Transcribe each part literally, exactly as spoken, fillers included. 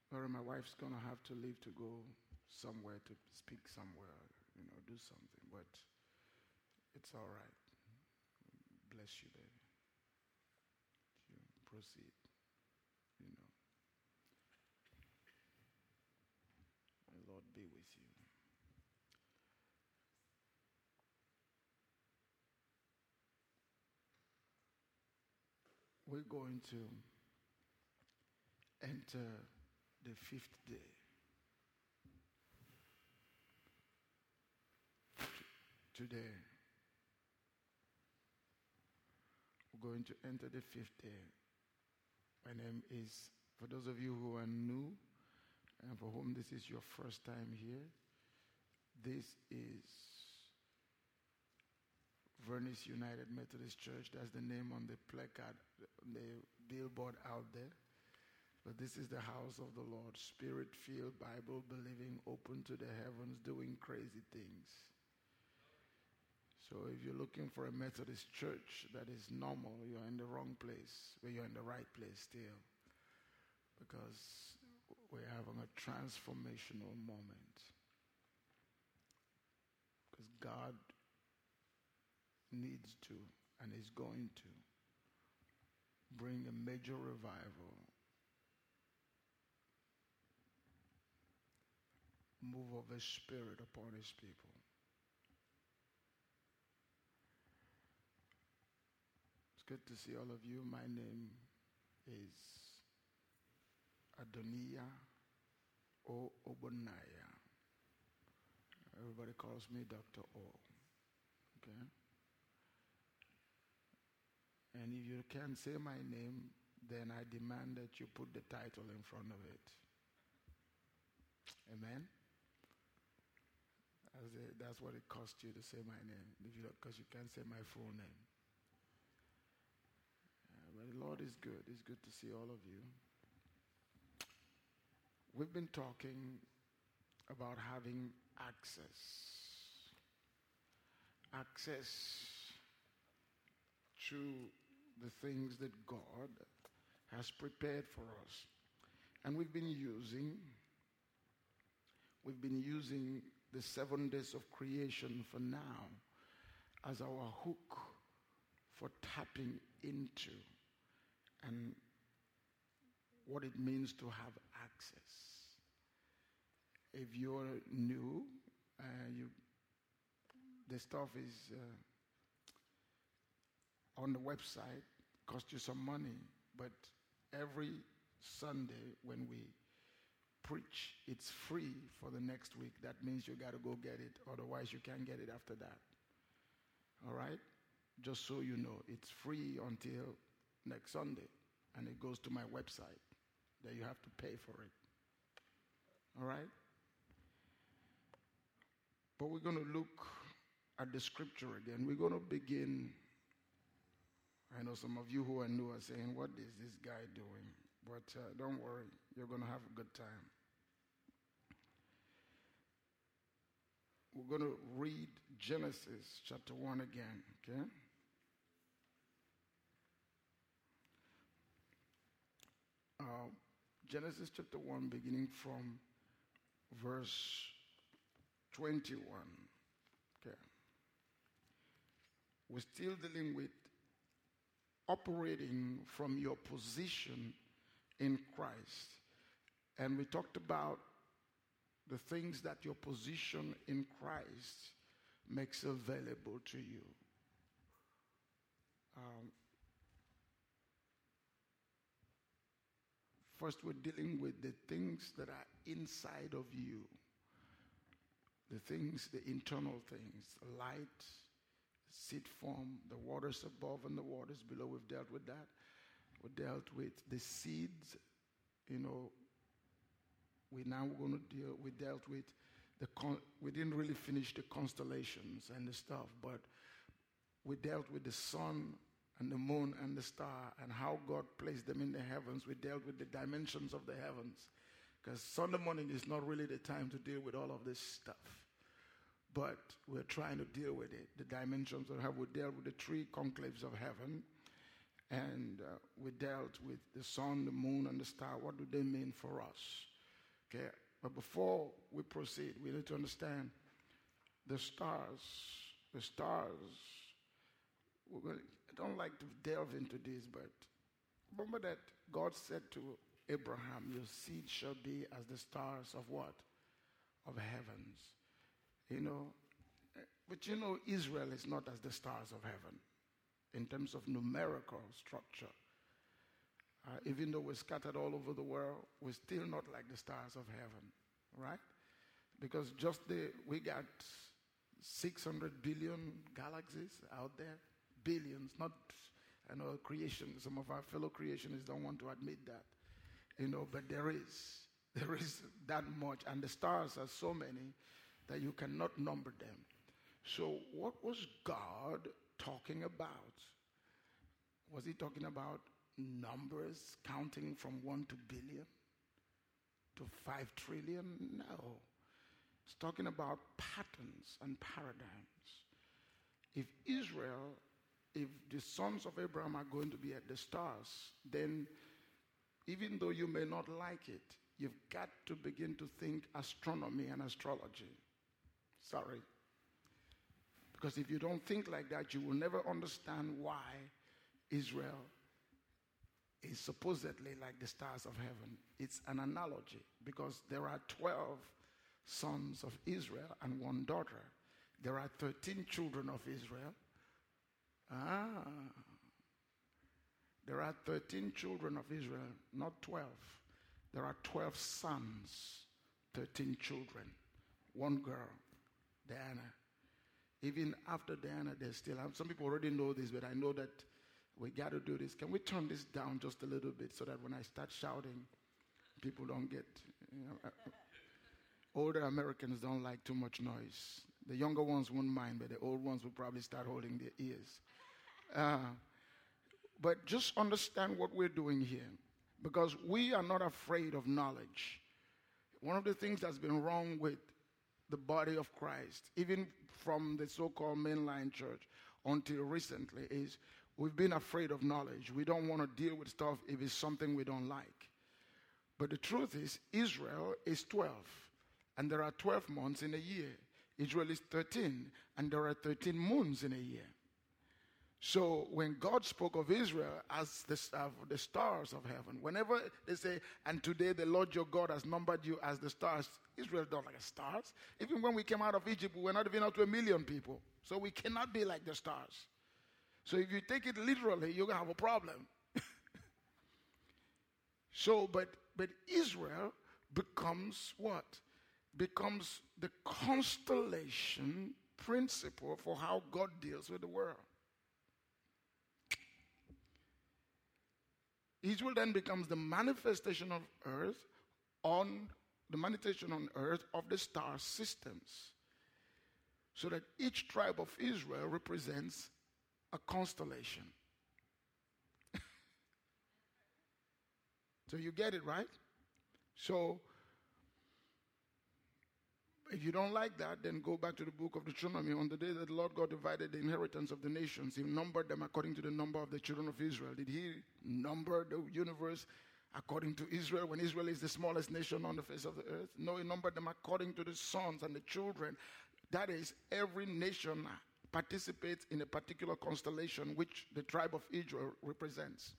Or my wife's going to have to leave to go somewhere to speak somewhere, you know, do something. But it's all right. Bless you, baby. You proceed, you know. The Lord be with you. We're going to enter the fifth day. Today, we're going to enter the fifth day. My name is, for those of you who are new and for whom this is your first time here, this is Venice United Methodist Church. That's the name on the placard, on the billboard out there. But this is the house of the Lord, Spirit-filled, Bible-believing, open to the heavens, doing crazy things. So if you're looking for a Methodist church that is normal, you're in the wrong place, but you're in the right place still. Because we're having a transformational moment. Because God needs to, and is going to, bring a major revival. Move of His Spirit upon His people. It's good to see all of you. My name is Adoniya O. Obonaya. Everybody calls me Doctor O. Okay? And if you can't say my name, then I demand that you put the title in front of it. Amen? As a, that's what it costs you to say my name, because you, you can't say my full name. Uh, but the Lord is good. It's good to see all of you. We've been talking about having access. Access to the things that God has prepared for us. And we've been using, we've been using the seven days of creation for now as our hook for tapping into and what it means to have access. If you're new, uh, you, the stuff is uh, on the website, costs you some money, but every Sunday when we preach, it's free for the next week. That means you got to go get it, otherwise you can't get it after that. All right? Just so you know, it's free until next Sunday, and it goes to my website. That you have to pay for it. All right? But we're going to look at the scripture again. We're going to begin. I know some of you who are new are saying, what is this guy doing? But uh, don't worry, you're going to have a good time. We're going to read Genesis chapter one again, okay? Uh, Genesis chapter one, beginning from verse twenty-one. Okay. We're still dealing with operating from your position in Christ. And we talked about the things that your position in Christ makes available to you. Um, First, we're dealing with the things that are inside of you. The things, the internal things, light, seed form, the waters above and the waters below. We've dealt with that. We dealt with the seeds. You know, we now we're going to deal. We dealt with the. Con, we didn't really finish the constellations and the stuff, but we dealt with the sun and the moon and the star and how God placed them in the heavens. We dealt with the dimensions of the heavens. Because Sunday morning is not really the time to deal with all of this stuff. But we're trying to deal with it. The dimensions of heaven. We dealt with the three conclaves of heaven. And uh, we dealt with the sun, the moon, and the star. What do they mean for us? Okay, but before we proceed, we need to understand the stars. The stars. We're going to, I don't like to delve into this, but remember that God said to Abraham, your seed shall be as the stars of what? Of heavens. You know, but you know Israel is not as the stars of heaven in terms of numerical structure. Uh, even though we're scattered all over the world, we're still not like the stars of heaven, right? Because just the, we got six hundred billion galaxies out there, billions, not, I know creation, some of our fellow creationists don't want to admit that, you know, but there is, there is that much, and the stars are so many that you cannot number them. So what was God talking about? Was he talking about numbers counting from one to billion to five trillion? No. It's talking about patterns and paradigms. If Israel, if the sons of Abraham are going to be at the stars, then even though you may not like it, you've got to begin to think astronomy and astrology. Sorry. Because if you don't think like that, you will never understand why Israel is supposedly like the stars of heaven. It's an analogy because there are twelve sons of Israel and one daughter. There are thirteen children of Israel. Ah. There are thirteen children of Israel, not twelve. There are twelve sons, thirteen children, one girl, Diana. Even after Diana, there's still, some people already know this, but I know that we got to do this. Can we turn this down just a little bit so that when I start shouting, people don't get, you know, uh, older Americans don't like too much noise. The younger ones won't mind, but the old ones will probably start holding their ears. Uh, but just understand what we're doing here, because we are not afraid of knowledge. One of the things that's been wrong with the body of Christ, even from the so-called mainline church until recently, is we've been afraid of knowledge. We don't want to deal with stuff if it's something we don't like. But the truth is, Israel is twelve, and there are twelve months in a year. Israel is thirteen, and there are thirteen moons in a year. So when God spoke of Israel as the, uh, the stars of heaven, whenever they say, and today the Lord your God has numbered you as the stars, Israel is not like stars. Even when we came out of Egypt, we were not even out to a million people. So we cannot be like the stars. So if you take it literally, you're going to have a problem. so, but, but Israel becomes what? Becomes the constellation principle for how God deals with the world. Israel then becomes the manifestation of earth on the manifestation on earth of the star systems. So that each tribe of Israel represents a constellation. So you get it, right? So if you don't like that, then go back to the book of Deuteronomy. On the day that the Lord God divided the inheritance of the nations, he numbered them according to the number of the children of Israel. Did he number the universe according to Israel when Israel is the smallest nation on the face of the earth? No, he numbered them according to the sons and the children. That is, every nation participates in a particular constellation which the tribe of Israel represents.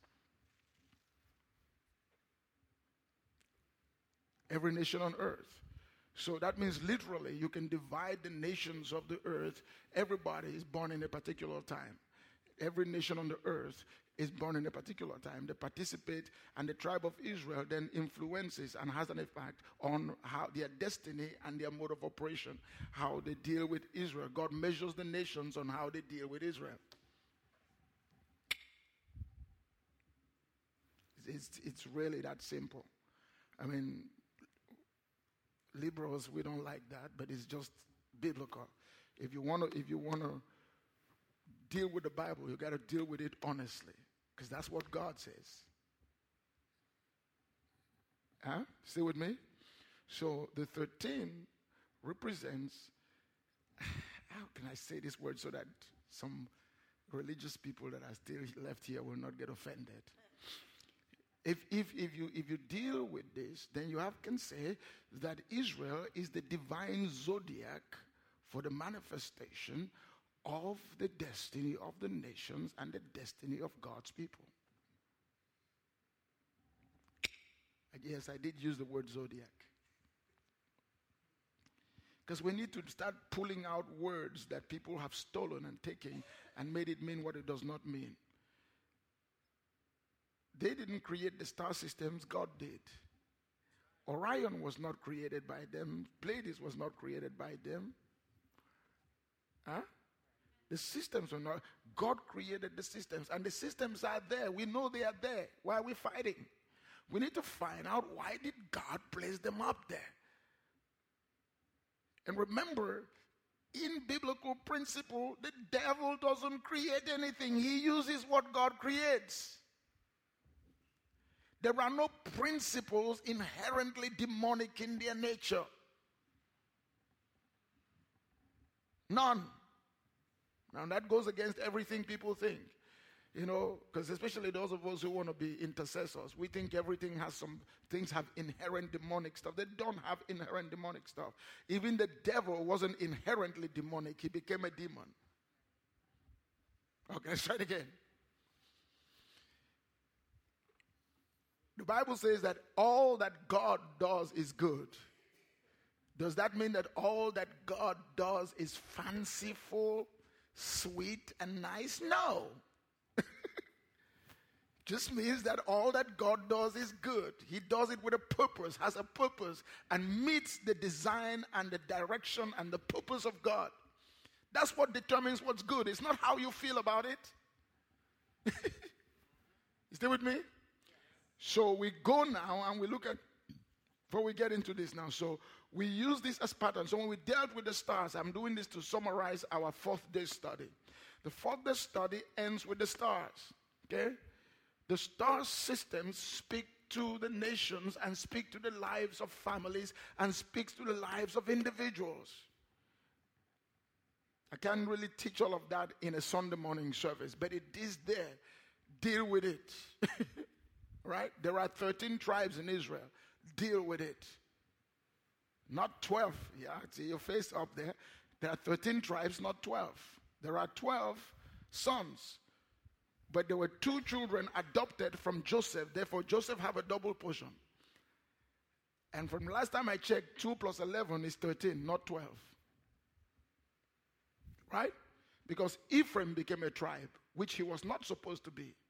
Every nation on earth. So that means literally you can divide the nations of the earth. Everybody is born in a particular time. Every nation on the earth is born in a particular time. They participate, and the tribe of Israel then influences and has an effect on how their destiny and their mode of operation, how they deal with Israel. God measures the nations on how they deal with Israel. It's, it's really that simple. I mean, liberals, we don't like that, but it's just biblical. If you want to, if you want to deal with the Bible, you got to deal with it honestly, because that's what God says. Huh? Stay with me. So the thirteen represents. How can I say this word so that some religious people that are still left here will not get offended? If, if, if, you, if you deal with this, then you have, can say that Israel is the divine zodiac for the manifestation of the destiny of the nations and the destiny of God's people. Yes, I did use the word zodiac. Because we need to start pulling out words that people have stolen and taken and made it mean what it does not mean. They didn't create the star systems, God did. Orion was not created by them. Pleiades was not created by them. Huh? The systems were not. God created the systems, and the systems are there. We know they are there. Why are we fighting? We need to find out, why did God place them up there? And remember, in biblical principle, the devil doesn't create anything. He uses what God creates. There are no principles inherently demonic in their nature. None. Now that goes against everything people think. You know, because especially those of us who want to be intercessors, we think everything has some, things have inherent demonic stuff. They don't have inherent demonic stuff. Even the devil wasn't inherently demonic. He became a demon. Okay, let's try it again. The Bible says that all that God does is good. Does that mean that all that God does is fanciful, sweet, and nice? No. Just means that all that God does is good. He does it with a purpose, has a purpose, and meets the design and the direction and the purpose of God. That's what determines what's good. It's not how you feel about it. You stay with me? So we go now and we look at, before we get into this now, so we use this as pattern. So when we dealt with the stars, I'm doing this to summarize our fourth day study. The fourth day study ends with the stars, okay? The star systems speak to the nations and speak to the lives of families and speaks to the lives of individuals. I can't really teach all of that in a Sunday morning service, but it is there. Deal with it. Right? There are thirteen tribes in Israel. Deal with it. Not twelve. Yeah, see your face up there. There are thirteen tribes, not twelve. There are twelve sons. But there were two children adopted from Joseph. Therefore, Joseph have a double portion. And from the last time I checked, two plus eleven is thirteen, not twelve. Right? Because Ephraim became a tribe, which he was not supposed to be.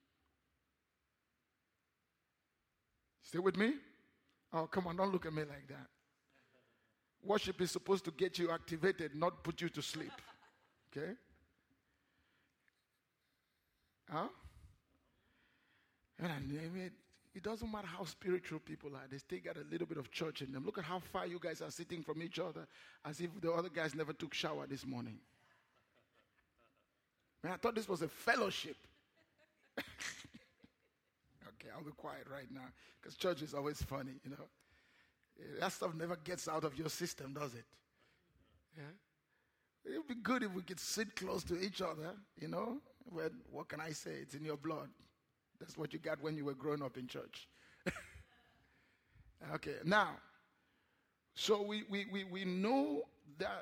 Stay with me? Oh, come on, don't look at me like that. Worship is supposed to get you activated, not put you to sleep. Okay? Huh? And I mean, it doesn't matter how spiritual people are. They still got a little bit of church in them. Look at how far you guys are sitting from each other, as if the other guys never took shower this morning. Man, I thought this was a fellowship. Okay, I'll be quiet right now, because church is always funny, you know. That stuff never gets out of your system, does it? Yeah. It would be good if we could sit close to each other, you know. Well, what can I say? It's in your blood. That's what you got when you were growing up in church. Okay, now, so we, we, we, we know that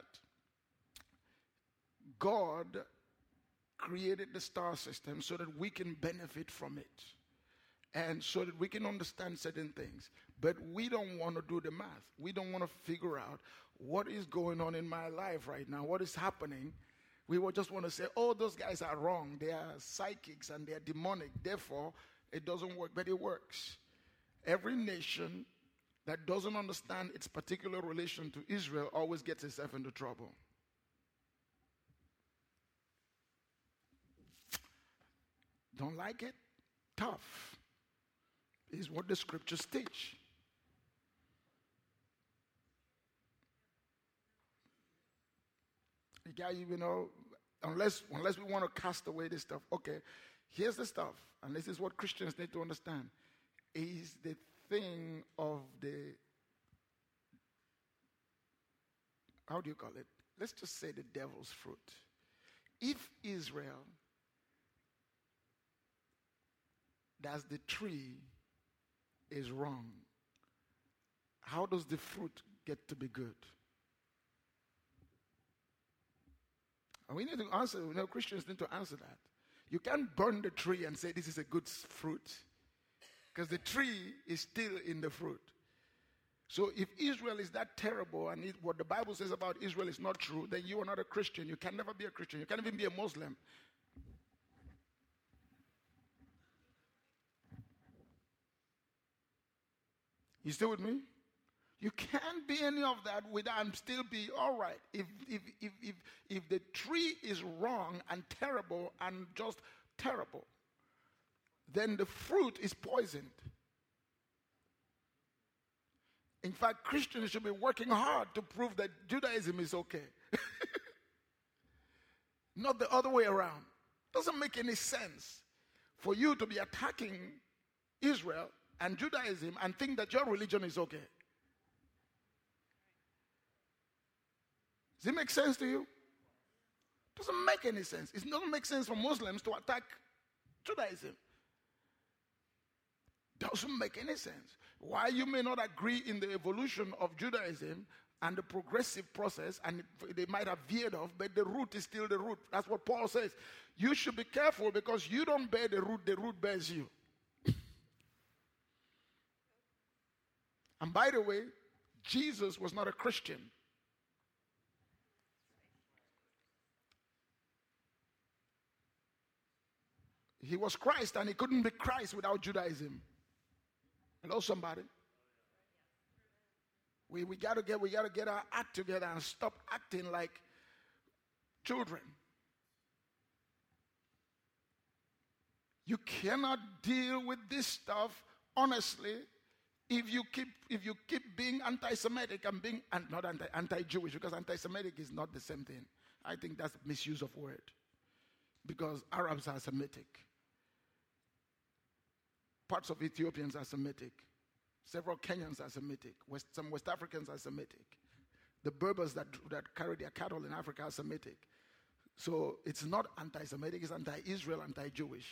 God created the star system so that we can benefit from it. And so that we can understand certain things. But we don't want to do the math. We don't want to figure out what is going on in my life right now, what is happening. We will just want to say, oh, those guys are wrong. They are psychics and they are demonic. Therefore, it doesn't work. But it works. Every nation that doesn't understand its particular relation to Israel always gets itself into trouble. Don't like it? Tough. Is what the scriptures teach. You got, you know, unless unless we want to cast away this stuff. Okay, here's the stuff, and this is what Christians need to understand: is the thing of the, how do you call it? Let's just say the devil's fruit. If Israel, that's the tree is wrong, how does the fruit get to be good? And we need to answer, you know, Christians need to answer that. You can't burn the tree and say this is a good fruit, because the tree is still in the fruit. So if Israel is that terrible and it, what the Bible says about Israel is not true, then you are not a Christian. You can never be a Christian. You can't even be a Muslim. You still with me? You can't be any of that without and still be all right. If, if, if, if, if the tree is wrong and terrible and just terrible, then the fruit is poisoned. In fact, Christians should be working hard to prove that Judaism is okay. Not the other way around. Doesn't make any sense for you to be attacking Israel and Judaism and think that your religion is okay. Does it make sense to you? Doesn't make any sense. It doesn't make sense for Muslims to attack Judaism. Doesn't make any sense. Why you may not agree in the evolution of Judaism and the progressive process, and they might have veered off, but the root is still the root. That's what Paul says. You should be careful because you don't bear the root, the root bears you. And by the way, Jesus was not a Christian. He was Christ, and he couldn't be Christ without Judaism. Hello, somebody. We we gotta get we gotta get our act together and stop acting like children. You cannot deal with this stuff honestly if you keep if you keep being anti-Semitic and being and not anti anti-Jewish, because anti-Semitic is not the same thing. I think that's misuse of word, because Arabs are Semitic. Parts of Ethiopians are Semitic. Several Kenyans are Semitic. West, some West Africans are Semitic. The Berbers that, that carry their cattle in Africa are Semitic. So it's not anti-Semitic, it's anti-Israel, anti-Jewish.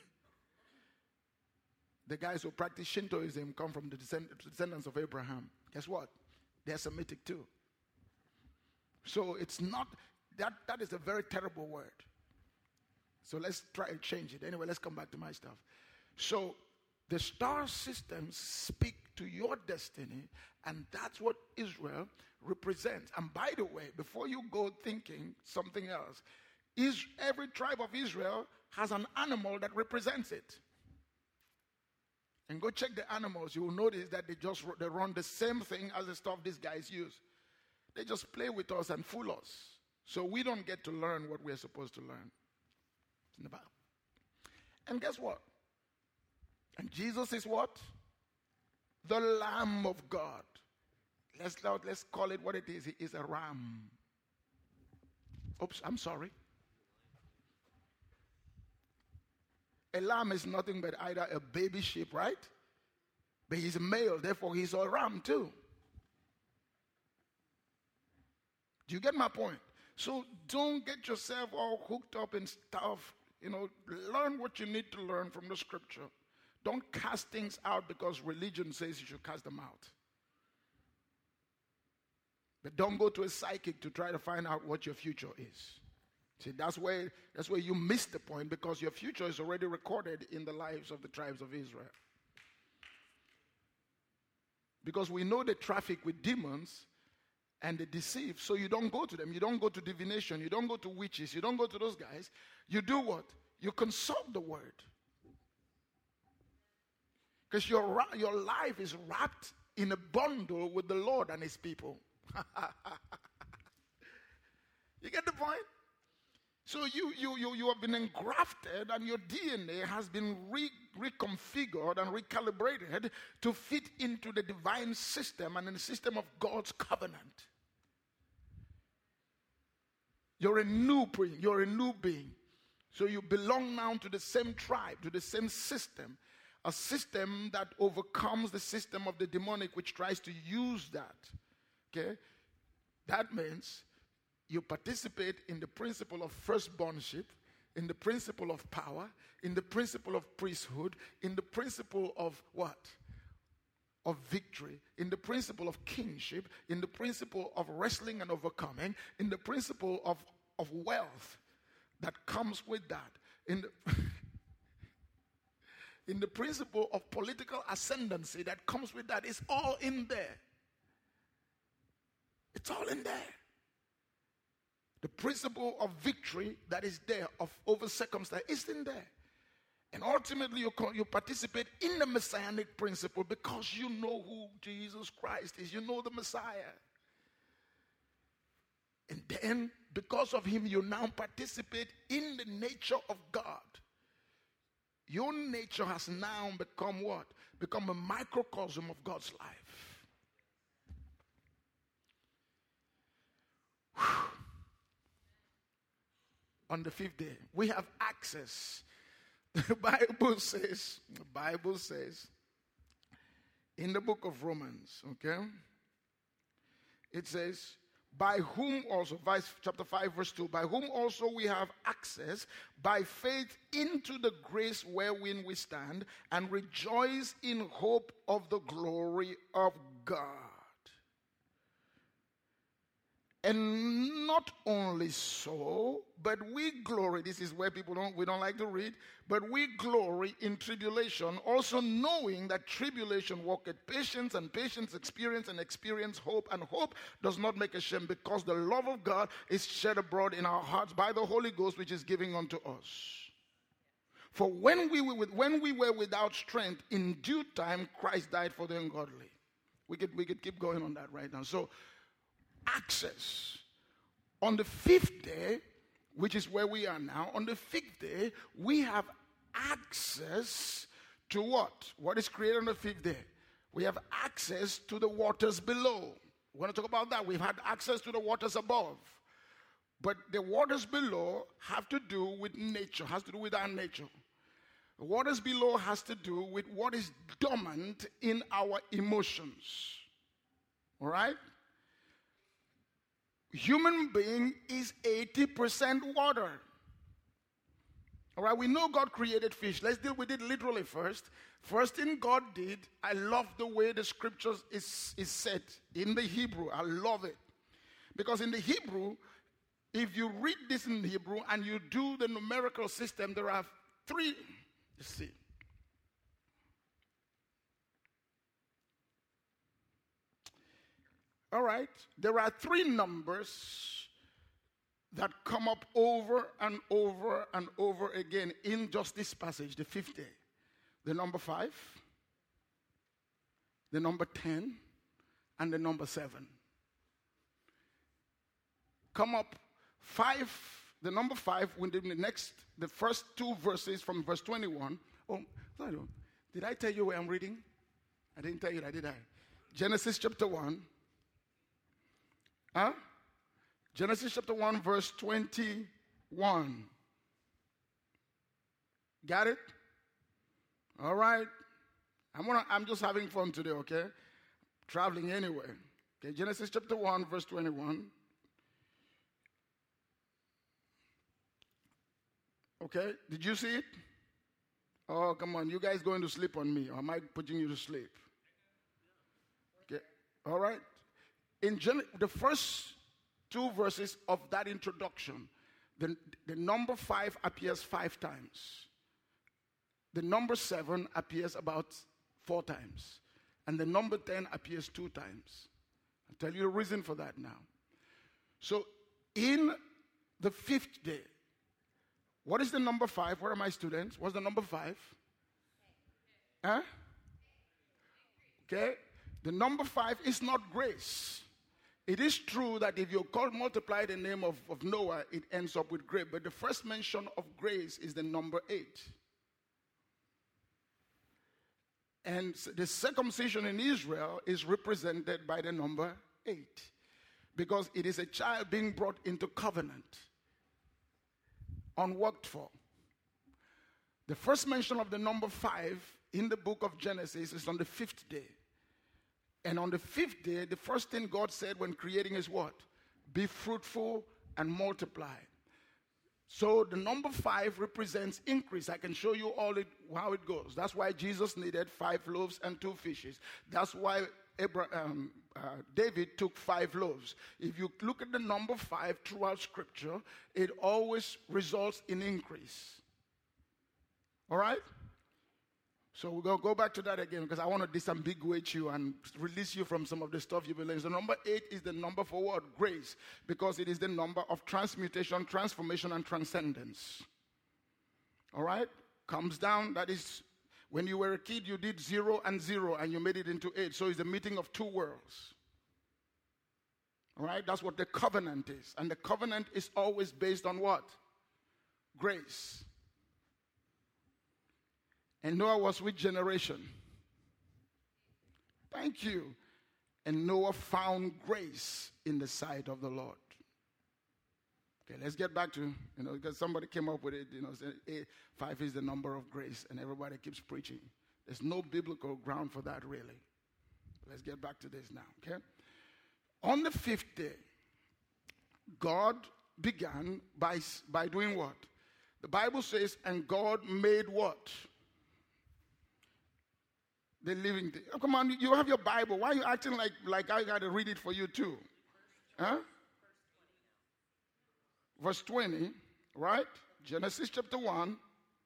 The guys who practice Shintoism come from the descend- descendants of Abraham. Guess what? They're Semitic too. So it's not, that, that is a very terrible word. So let's try and change it. Anyway, let's come back to my stuff. So the star systems speak to your destiny, and that's what Israel represents. And by the way, before you go thinking something else, is every tribe of Israel has an animal that represents it. And go check the animals. You will notice that they just they run the same thing as the stuff these guys use. They just play with us and fool us. So we don't get to learn what we're supposed to learn. It's in the Bible. And guess what? And Jesus is what? The Lamb of God. Let's, let's call it what it is. He is a ram. Oops, I'm sorry. A lamb is nothing but either a baby sheep, right? But he's a male, therefore he's a ram too. Do you get my point? So don't get yourself all hooked up in stuff. You know, learn what you need to learn from the scripture. Don't cast things out because religion says you should cast them out. But don't go to a psychic to try to find out what your future is. See, that's where, that's where you miss the point, because your future is already recorded in the lives of the tribes of Israel. Because we know they traffic with demons and they deceive, so you don't go to them. You don't go to divination. You don't go to witches. You don't go to those guys. You do what? You consult the word. Because your, your life is wrapped in a bundle with the Lord and his people. You get the point? So you, you, you, you have been engrafted, and your D N A has been re- reconfigured and recalibrated to fit into the divine system and in the system of God's covenant. You're a new being. You're a new being. So you belong now to the same tribe, to the same system. A system that overcomes the system of the demonic, which tries to use that. Okay? That means you participate in the principle of firstbornship, in the principle of power, in the principle of priesthood, in the principle of what? of victory, in the principle of kingship, in the principle of wrestling and overcoming, in the principle of, of wealth that comes with that, in the, in the principle of political ascendancy that comes with that. It's all in there. It's all in there. The principle of victory that is there of over circumstance is in there. And ultimately, you, you participate in the messianic principle because you know who Jesus Christ is. You know the Messiah. And then, because of him, you now participate in the nature of God. Your nature has now become what? Become a microcosm of God's life. Whew. On the fifth day, we have access. The Bible says, the Bible says, in the book of Romans, okay, it says, by whom also, verse, chapter five, verse two, by whom also we have access by faith into the grace wherein we stand and rejoice in hope of the glory of God. And not only so, but we glory, this is where people don't, we don't like to read, but we glory in tribulation, also knowing that tribulation worketh patience, and patience experience, and experience hope, and hope does not make ashamed, because the love of God is shed abroad in our hearts by the Holy Ghost, which is given unto us. For when we were, with, when we were without strength, in due time Christ died for the ungodly. We could, we could keep going on that right now. So, access. On the fifth day, which is where we are now, on the fifth day, we have access to what? What is created on the fifth day? We have access to the waters below. We want to talk about that. We've had access to the waters above. But the waters below have to do with nature, has to do with our nature. The waters below has to do with what is dormant in our emotions. All right? Human being is eighty percent water. All right, we know God created fish. Let's deal with it literally first. First thing God did, I love the way the scriptures is, is set in the Hebrew. I love it. Because in the Hebrew, if you read this in Hebrew and you do the numerical system, there are three, let's see. All right, there are three numbers that come up over and over and over again in just this passage, the fifth day. The number five, the number ten, and the number seven. Come up five, the number five, within the next, the first two verses from verse twenty-one. Oh, did I tell you where I'm reading? I didn't tell you that, did I? Genesis chapter one. Huh? Genesis chapter one, verse twenty-one. Got it? All right. I'm gonna, I'm just having fun today, okay? Traveling anyway. Okay, Genesis chapter one, verse twenty-one. Okay, did you see it? Oh, come on. You guys going to sleep on me, or am I putting you to sleep? Okay, all right. In Gen- the first two verses of that introduction, the, the number five appears five times. The number seven appears about four times. And the number ten appears two times. I'll tell you the reason for that now. So, in the fifth day, what is the number five? Where are my students? What's the number five? Huh? Okay. The number five is not grace. It is true that if you call multiply the name of, of Noah, it ends up with grace. But the first mention of grace is the number eight. And the circumcision in Israel is represented by the number eight. Because it is a child being brought into covenant, unworked for. The first mention of the number five in the book of Genesis is on the fifth day. And on the fifth day, the first thing God said when creating is what? Be fruitful and multiply. So the number five represents increase. I can show you all it, how it goes. That's why Jesus needed five loaves and two fishes. That's why Abraham, uh, David took five loaves. If you look at the number five throughout Scripture, it always results in increase. All right? So we're going to go back to that again because I want to disambiguate you and release you from some of the stuff you've been learning. So number eight is the number for what? Grace. Because it is the number of transmutation, transformation, and transcendence. All right? Comes down, that is, when you were a kid, you did zero and zero and you made it into eight. So it's the meeting of two worlds. All right? That's what the covenant is. And the covenant is always based on what? Grace. And Noah was which generation? Thank you. And Noah found grace in the sight of the Lord. Okay, let's get back to, you know, because somebody came up with it, you know, said eight, five is the number of grace, and everybody keeps preaching. There's no biblical ground for that, really. Let's get back to this now, okay? On the fifth day, God began by, by doing what? The Bible says, and God made what? The living thing. Oh, come on, you have your Bible. Why are you acting like, like I got to read it for you too? Huh? Verse twenty, right? Genesis chapter one.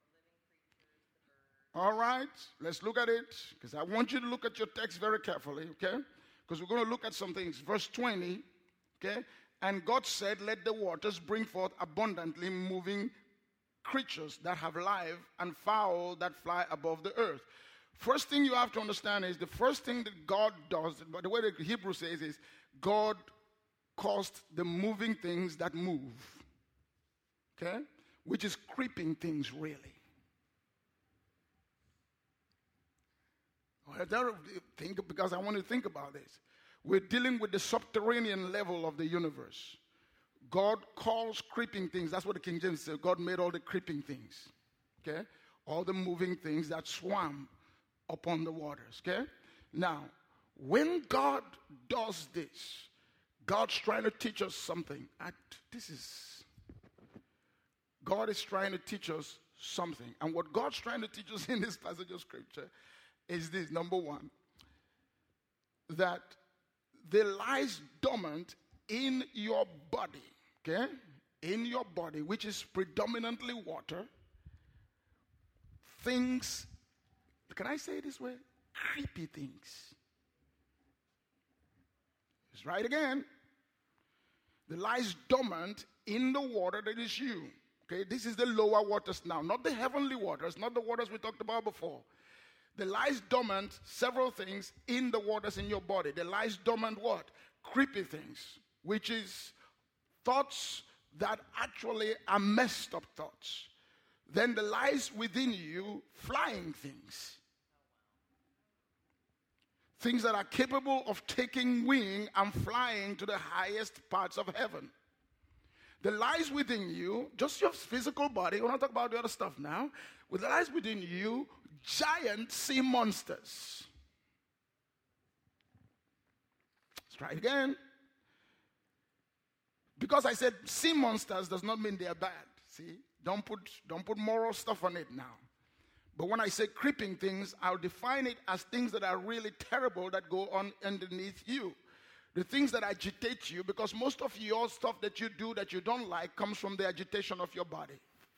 All right, let's look at it because I want you to look at your text very carefully, okay? Because we're going to look at some things. Verse twenty, okay? And God said, let the waters bring forth abundantly moving creatures that have life and fowl that fly above the earth. First thing you have to understand is the first thing that God does, but the way the Hebrew says is, God caused the moving things that move. Okay? Which is creeping things, really. Well, think, because I want to think about this. We're dealing with the subterranean level of the universe. God calls creeping things. That's what the King James says. God made all the creeping things. Okay? All the moving things that swam upon the waters, okay? Now, when God does this, God's trying to teach us something. I, this is, God is trying to teach us something. And what God's trying to teach us in this passage of Scripture is this, number one, that there lies dormant in your body, okay? In your body, which is predominantly water, things. Can I say it this way? Creepy things. Let's try it again. There lies dormant in the water that is you. Okay, this is the lower waters now, not the heavenly waters, not the waters we talked about before. There lies dormant several things in the waters in your body. There lies dormant what? Creepy things, which is thoughts that actually are messed up thoughts. Then there lies within you flying things. Things that are capable of taking wing and flying to the highest parts of heaven. There lies within you, just your physical body, we're not talking about the other stuff now, there lies within you giant sea monsters. Let's try it again. Because I said sea monsters does not mean they are bad. See? Don't put, don't put moral stuff on it now. But when I say creeping things, I'll define it as things that are really terrible that go on underneath you. The things that agitate you, because most of your stuff that you do that you don't like comes from the agitation of your body.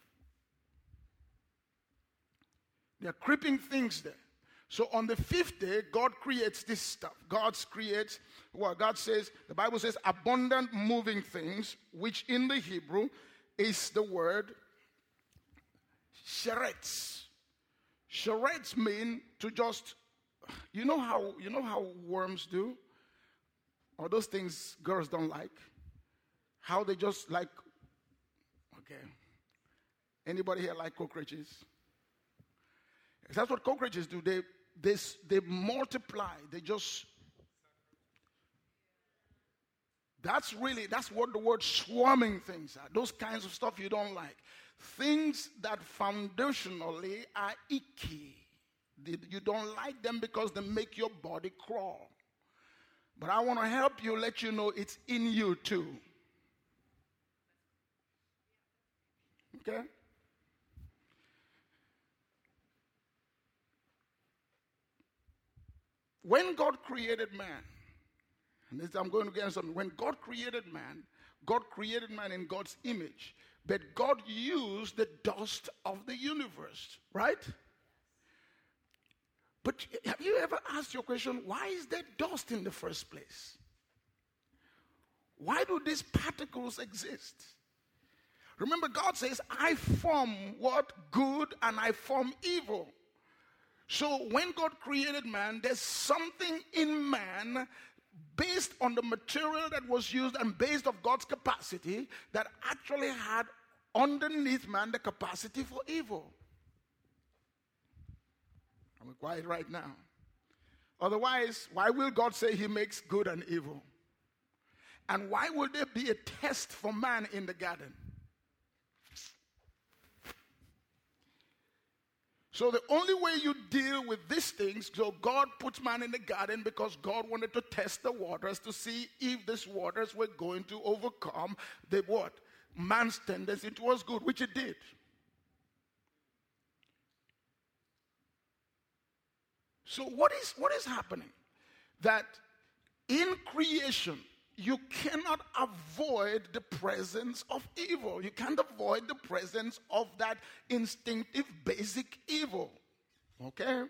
There are creeping things there. So on the fifth day, God creates this stuff. God creates, well, God says, the Bible says, abundant moving things, which in the Hebrew is the word sherets. Sherets mean to just, you know how you know how worms do? Or those things girls don't like? How they just like, okay. Anybody here like cockroaches? That's what cockroaches do. They, they, they multiply. They just, that's really, that's what the word swarming things are. Those kinds of stuff you don't like. Things that foundationally are icky. You don't like them because they make your body crawl. But I want to help you, let you know it's in you too. Okay? When God created man, and this, I'm going to get something. When God created man, God created man in God's image. But God used the dust of the universe, right? But have you ever asked your question, why is there dust in the first place? Why do these particles exist? Remember, God says, I form what? Good, and I form evil. So when God created man, there's something in man based on the material that was used and based on God's capacity that actually had underneath man the capacity for evil. I'm quiet right now. Otherwise, why will God say he makes good and evil? And why would there be a test for man in the garden? So the only way you deal with these things, so God puts man in the garden because God wanted to test the waters to see if these waters were going to overcome the what? Man's tendency towards good, which it did. So what is what is happening? That in creation, you cannot avoid the presence of evil. You can't avoid the presence of that instinctive, basic evil. Okay?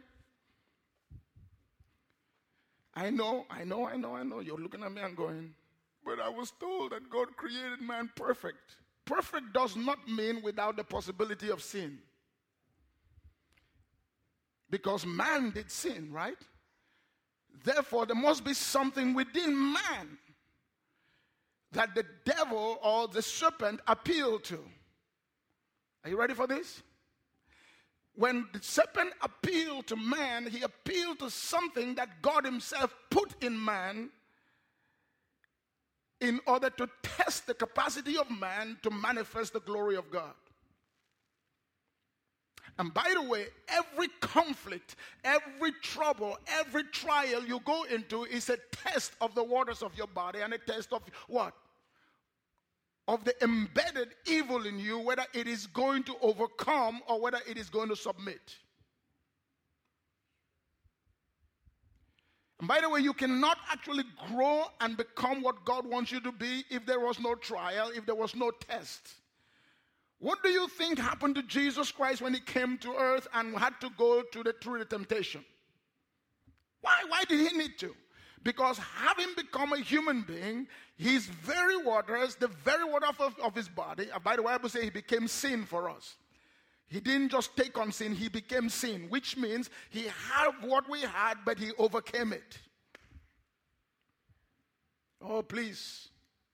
I know, I know, I know, I know. You're looking at me and going, but I was told that God created man perfect. Perfect does not mean without the possibility of sin. Because man did sin, right? Therefore, there must be something within man that the devil or the serpent appealed to. Are you ready for this? When the serpent appealed to man, he appealed to something that God himself put in man in order to test the capacity of man to manifest the glory of God. And by the way, every conflict, every trouble, every trial you go into is a test of the waters of your body and a test of what? Of the embedded evil in you, whether it is going to overcome or whether it is going to submit. And by the way, you cannot actually grow and become what God wants you to be if there was no trial, if there was no test. What do you think happened to Jesus Christ when he came to earth and had to go to the, through the temptation? Why? Why did he need to? Because having become a human being, his very waters, the very water of, of his body, by the way, the Bible says he became sin for us. He didn't just take on sin, he became sin, which means he had what we had, but he overcame it. Oh, please.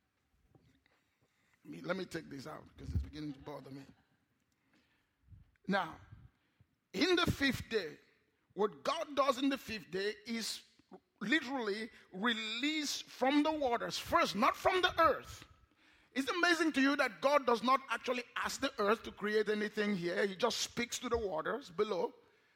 Let me take this out because it's beginning to bother me. Now, in the fifth day, what God does in the fifth day is literally release from the waters. First, not from the earth. It's amazing to you that God does not actually ask the earth to create anything here. He just speaks to the waters below.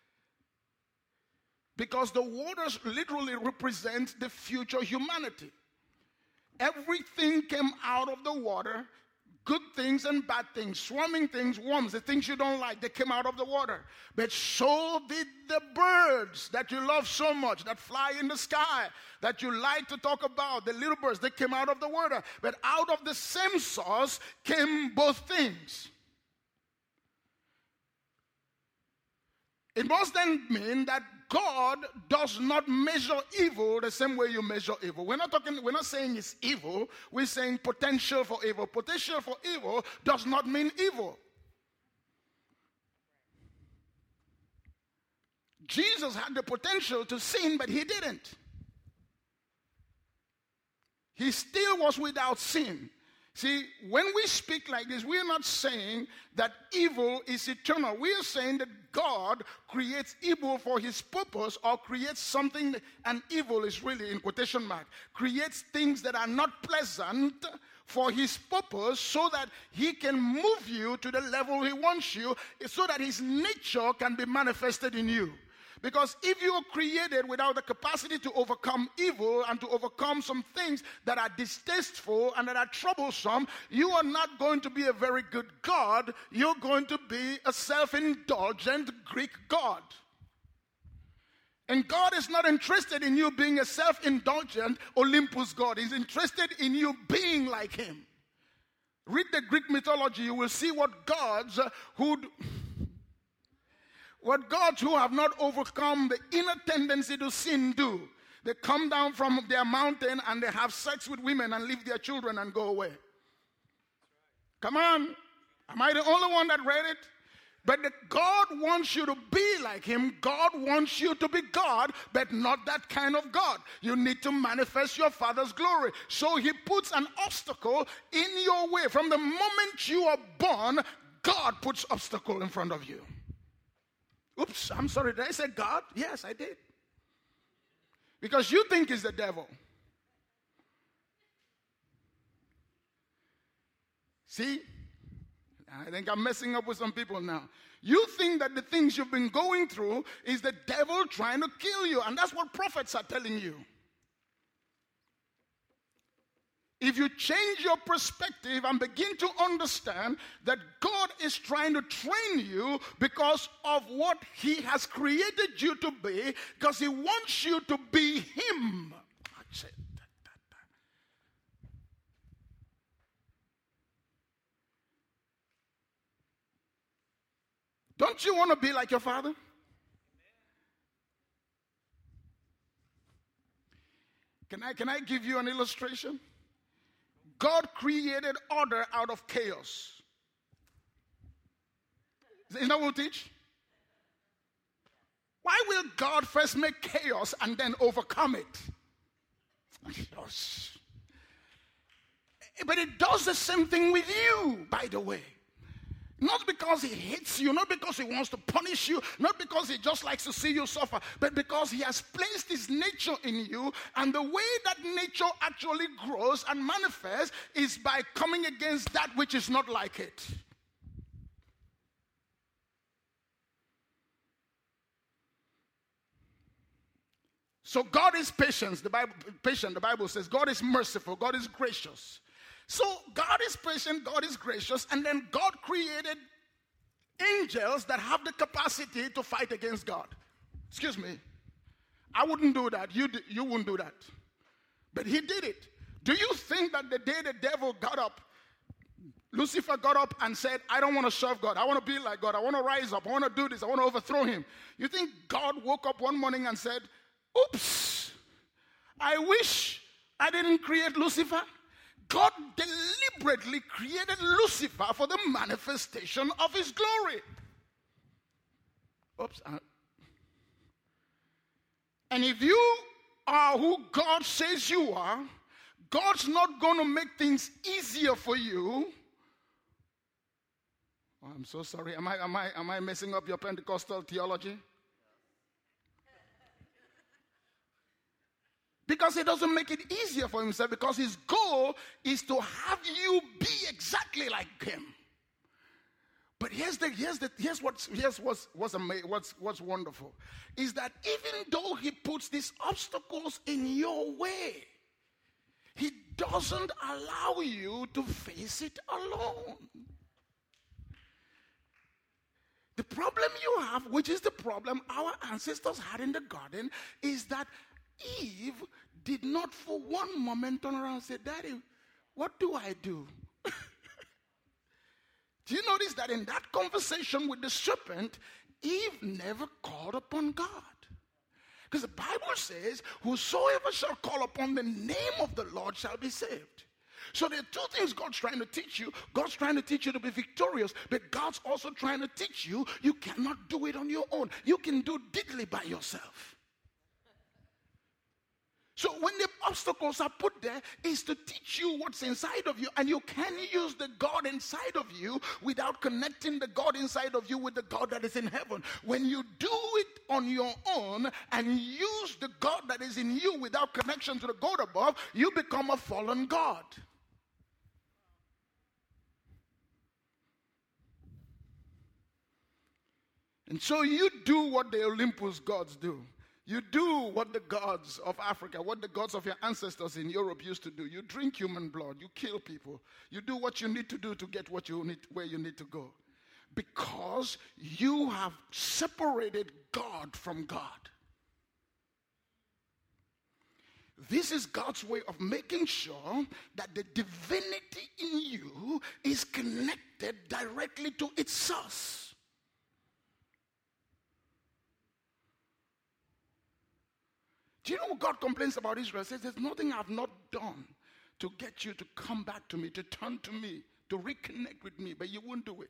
Because the waters literally represent the future humanity. Everything came out of the water, good things and bad things, swarming things, worms, the things you don't like, they came out of the water. But so did the birds that you love so much, that fly in the sky, that you like to talk about, the little birds, they came out of the water. But out of the same source came both things. It must then mean that God does not measure evil the same way you measure evil. We're not talking, we're not saying it's evil. We're saying potential for evil. Potential for evil does not mean evil. Jesus had the potential to sin, but he didn't. He still was without sin. See, when we speak like this, we are not saying that evil is eternal. We are saying that God creates evil for his purpose, or creates something, and evil is really in quotation mark, creates things that are not pleasant for his purpose so that he can move you to the level he wants you, so that his nature can be manifested in you. Because if you are created without the capacity to overcome evil and to overcome some things that are distasteful and that are troublesome, you are not going to be a very good God. You're going to be a self-indulgent Greek God. And God is not interested in you being a self-indulgent Olympus God. He's interested in you being like him. Read the Greek mythology, you will see what gods who... What gods who have not overcome the inner tendency to sin do. They come down from their mountain and they have sex with women and leave their children and go away. Come on. Am I the only one that read it? But the God wants you to be like him. God wants you to be God, but not that kind of God. You need to manifest your Father's glory. So he puts an obstacle in your way. From the moment you are born, God puts obstacle in front of you. Oops, I'm sorry, did I say God? Yes, I did. Because you think it's the devil. See? I think I'm messing up with some people now. You think that the things you've been going through is the devil trying to kill you. And that's what prophets are telling you. If you change your perspective and begin to understand that God is trying to train you because of what he has created you to be, because he wants you to be him. Don't you want to be like your father? Can I, can I give you an illustration? God created order out of chaos. Isn't that what we teach? Why will God first make chaos and then overcome it? But it does the same thing with you, by the way. Not because he hates you, not because he wants to punish you, not because he just likes to see you suffer, but because he has placed his nature in you, and the way that nature actually grows and manifests is by coming against that which is not like it. So God is patient. The Bible, patient. The Bible says God is merciful. God is gracious. So God is patient, God is gracious, and then God created angels that have the capacity to fight against God. Excuse me. I wouldn't do that. You, you wouldn't do that. But he did it. Do you think that the day the devil got up, Lucifer got up and said, I don't want to serve God. I want to be like God. I want to rise up. I want to do this. I want to overthrow him. You think God woke up one morning and said, oops, I wish I didn't create Lucifer? God deliberately created Lucifer for the manifestation of his glory. Oops. Uh, and if you are who God says you are, God's not going to make things easier for you. Oh, I'm so sorry. Am I, am I, am I messing up your Pentecostal theology? Because he doesn't make it easier for himself, because his goal is to have you be exactly like him. But here's the here's the here's what's here's what's what's, ama- what's what's wonderful is that even though he puts these obstacles in your way, he doesn't allow you to face it alone. The problem you have, which is the problem our ancestors had in the garden, is that Eve did not for one moment turn around and say, Daddy, what do I do? Do you notice that in that conversation with the serpent, Eve never called upon God? Because the Bible says, whosoever shall call upon the name of the Lord shall be saved. So there are two things God's trying to teach you. God's trying to teach you to be victorious, but God's also trying to teach you you cannot do it on your own. You can do diddly by yourself. So when the obstacles are put there, is to teach you what's inside of you, and you can use the God inside of you without connecting the God inside of you with the God that is in heaven. When you do it on your own and use the God that is in you without connection to the God above, you become a fallen God. And so you do what the Olympus gods do. You do what the gods of Africa, what the gods of your ancestors in Europe used to do. You drink human blood. You kill people. You do what you need to do to get what you need, where you need to go. Because you have separated God from God. This is God's way of making sure that the divinity in you is connected directly to its source. Do you know what God complains about Israel? He says, there's nothing I've not done to get you to come back to me, to turn to me, to reconnect with me, but you won't do it.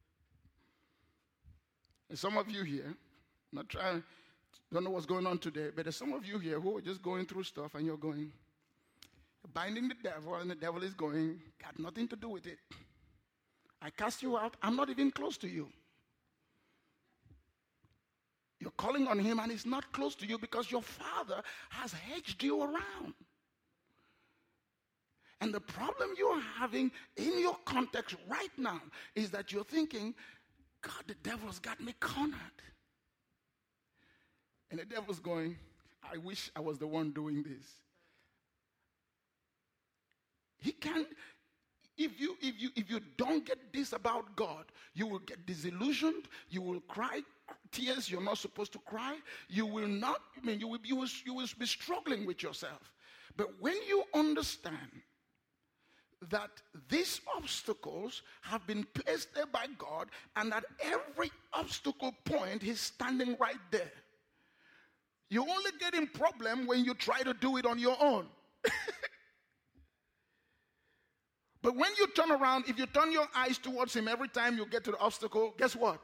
And some of you here, not trying, don't know what's going on today, but there's some of you here who are just going through stuff and you're going, you're binding the devil and the devil is going, got nothing to do with it. I cast you out, I'm not even close to you. You're calling on him and he's not close to you because your father has hedged you around. And the problem you're having in your context right now is that you're thinking, God, the devil's got me cornered. And the devil's going, I wish I was the one doing this. He can't, if you if you if you don't get this about God, you will get disillusioned, you will cry tears you're not supposed to cry, you will not, I mean, you will, you will, you will be struggling with yourself. But when you understand that these obstacles have been placed there by God, and at every obstacle point, he's standing right there. You only get in problem when you try to do it on your own. But when you turn around, if you turn your eyes towards him every time you get to the obstacle, guess what?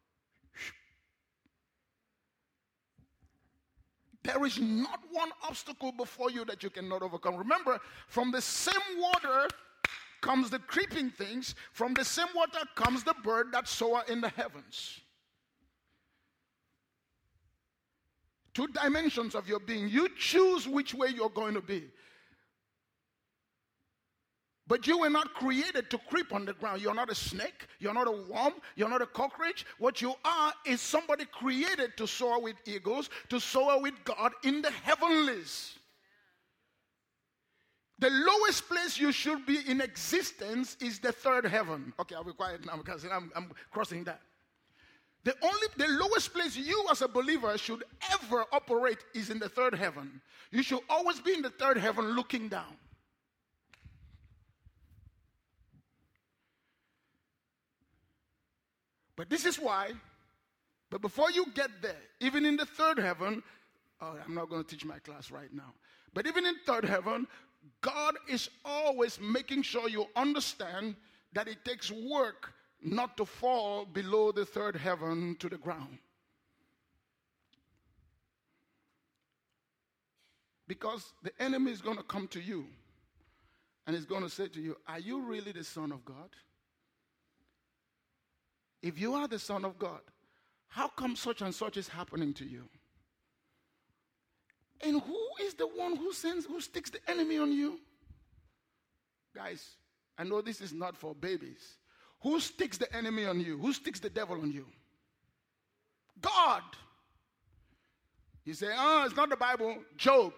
There is not one obstacle before you that you cannot overcome. Remember, from the same water comes the creeping things. From the same water comes the bird that soars in the heavens. Two dimensions of your being. You choose which way you're going to be. But you were not created to creep on the ground. You're not a snake. You're not a worm. You're not a cockroach. What you are is somebody created to soar with eagles, to soar with God in the heavenlies. The lowest place you should be in existence is the third heaven. Okay, I'll be quiet now because I'm, I'm crossing that. The only, the lowest place you as a believer should ever operate is in the third heaven. You should always be in the third heaven looking down. But this is why, but before you get there, even in the third heaven, oh, I'm not going to teach my class right now, but even in third heaven, God is always making sure you understand that it takes work not to fall below the third heaven to the ground. Because the enemy is going to come to you and he's going to say to you, are you really the Son of God? If you are the Son of God, how come such and such is happening to you? And who is the one who sends, who sticks the enemy on you? Guys, I know this is not for babies. Who sticks the enemy on you? Who sticks the devil on you? God. You say, oh, it's not the Bible. Job.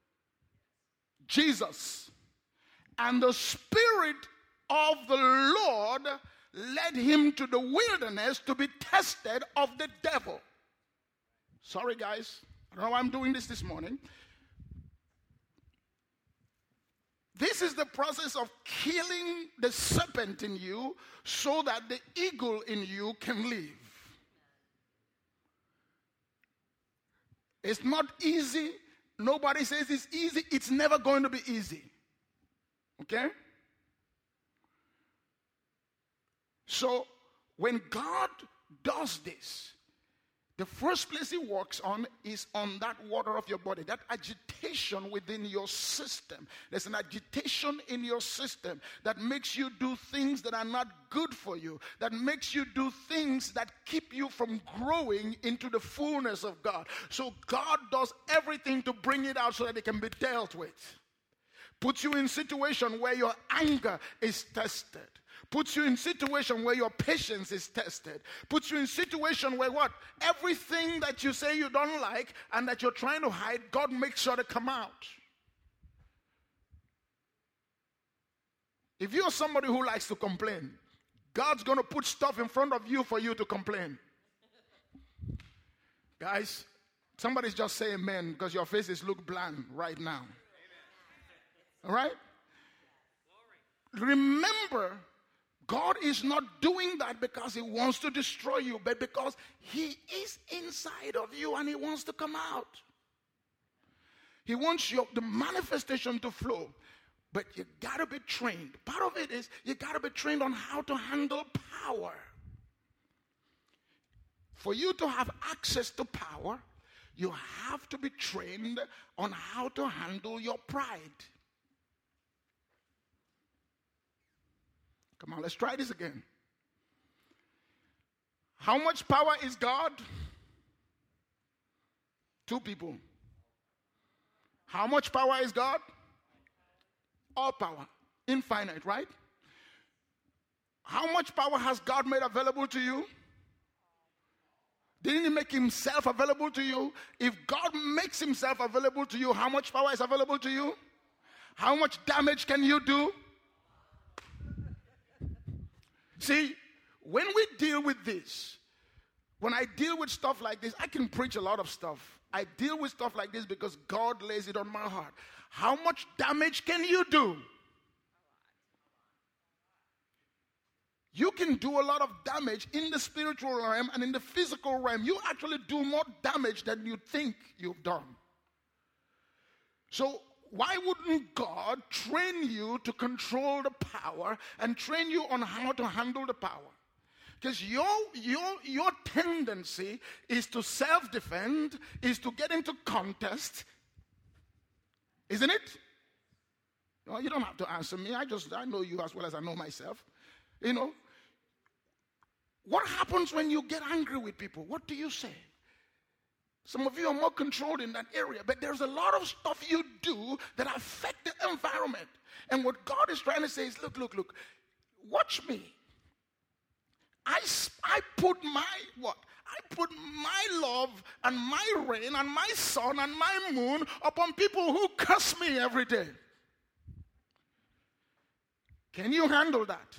Jesus. And the Spirit of the Lord led him to the wilderness to be tested of the devil. Sorry, guys. I don't know why I'm doing this this morning. This is the process of killing the serpent in you so that the eagle in you can live. It's not easy. Nobody says it's easy. It's never going to be easy. Okay? So, when God does this, the first place he works on is on that water of your body, that agitation within your system. There's an agitation in your system that makes you do things that are not good for you, that makes you do things that keep you from growing into the fullness of God. So God does everything to bring it out so that it can be dealt with. Puts you in a situation where your anger is tested. Puts you in situation where your patience is tested. Puts you in situation where what? Everything that you say you don't like and that you're trying to hide, God makes sure to come out. If you're somebody who likes to complain, God's going to put stuff in front of you for you to complain. Guys, somebody's just say amen because your faces look bland right now. All right? Remember, God is not doing that because he wants to destroy you, but because he is inside of you and he wants to come out. He wants your, the manifestation to flow, but you got to be trained. Part of it is you got to be trained on how to handle power. For you to have access to power, you have to be trained on how to handle your pride. Come on, let's try this again. How much power is God? Two people. How much power is God? All power. Infinite, right? How much power has God made available to you? Didn't he make himself available to you? If God makes himself available to you, how much power is available to you? How much damage can you do? See, when we deal with this, when I deal with stuff like this, I can preach a lot of stuff. I deal with stuff like this because God lays it on my heart. How much damage can you do? You can do a lot of damage in the spiritual realm and in the physical realm. You actually do more damage than you think you've done. So why wouldn't God train you to control the power and train you on how to handle the power? Because your, your, your tendency is to self-defend, is to get into contest. Isn't it? No, you don't have to answer me. I just, I know you as well as I know myself. You know, what happens when you get angry with people? What do you say? Some of you are more controlled in that area, but there's a lot of stuff you do that affect the environment. And what God is trying to say is, look, look, look, watch me. I, I put my, what? I put my love and my rain and my sun and my moon upon people who curse me every day. Can you handle that?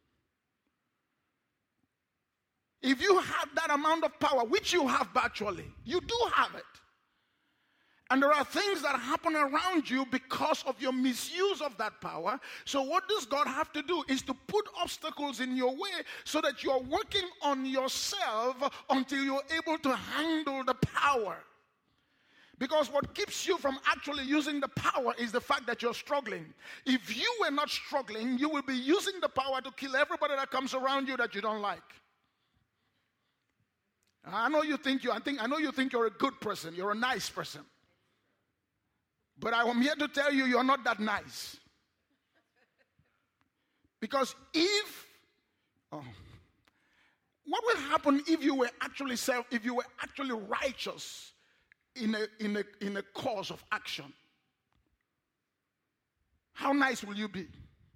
If you have that amount of power, which you have virtually, you do have it. And there are things that happen around you because of your misuse of that power. So what does God have to do is to put obstacles in your way so that you're working on yourself until you're able to handle the power. Because what keeps you from actually using the power is the fact that you're struggling. If you were not struggling, you will be using the power to kill everybody that comes around you that you don't like. I know you think you I think I know you think you're a good person, you're a nice person. But I am here to tell you you're not that nice. Because if oh, what will happen if you were actually self if you were actually righteous in a in a in a cause of action? How nice will you be?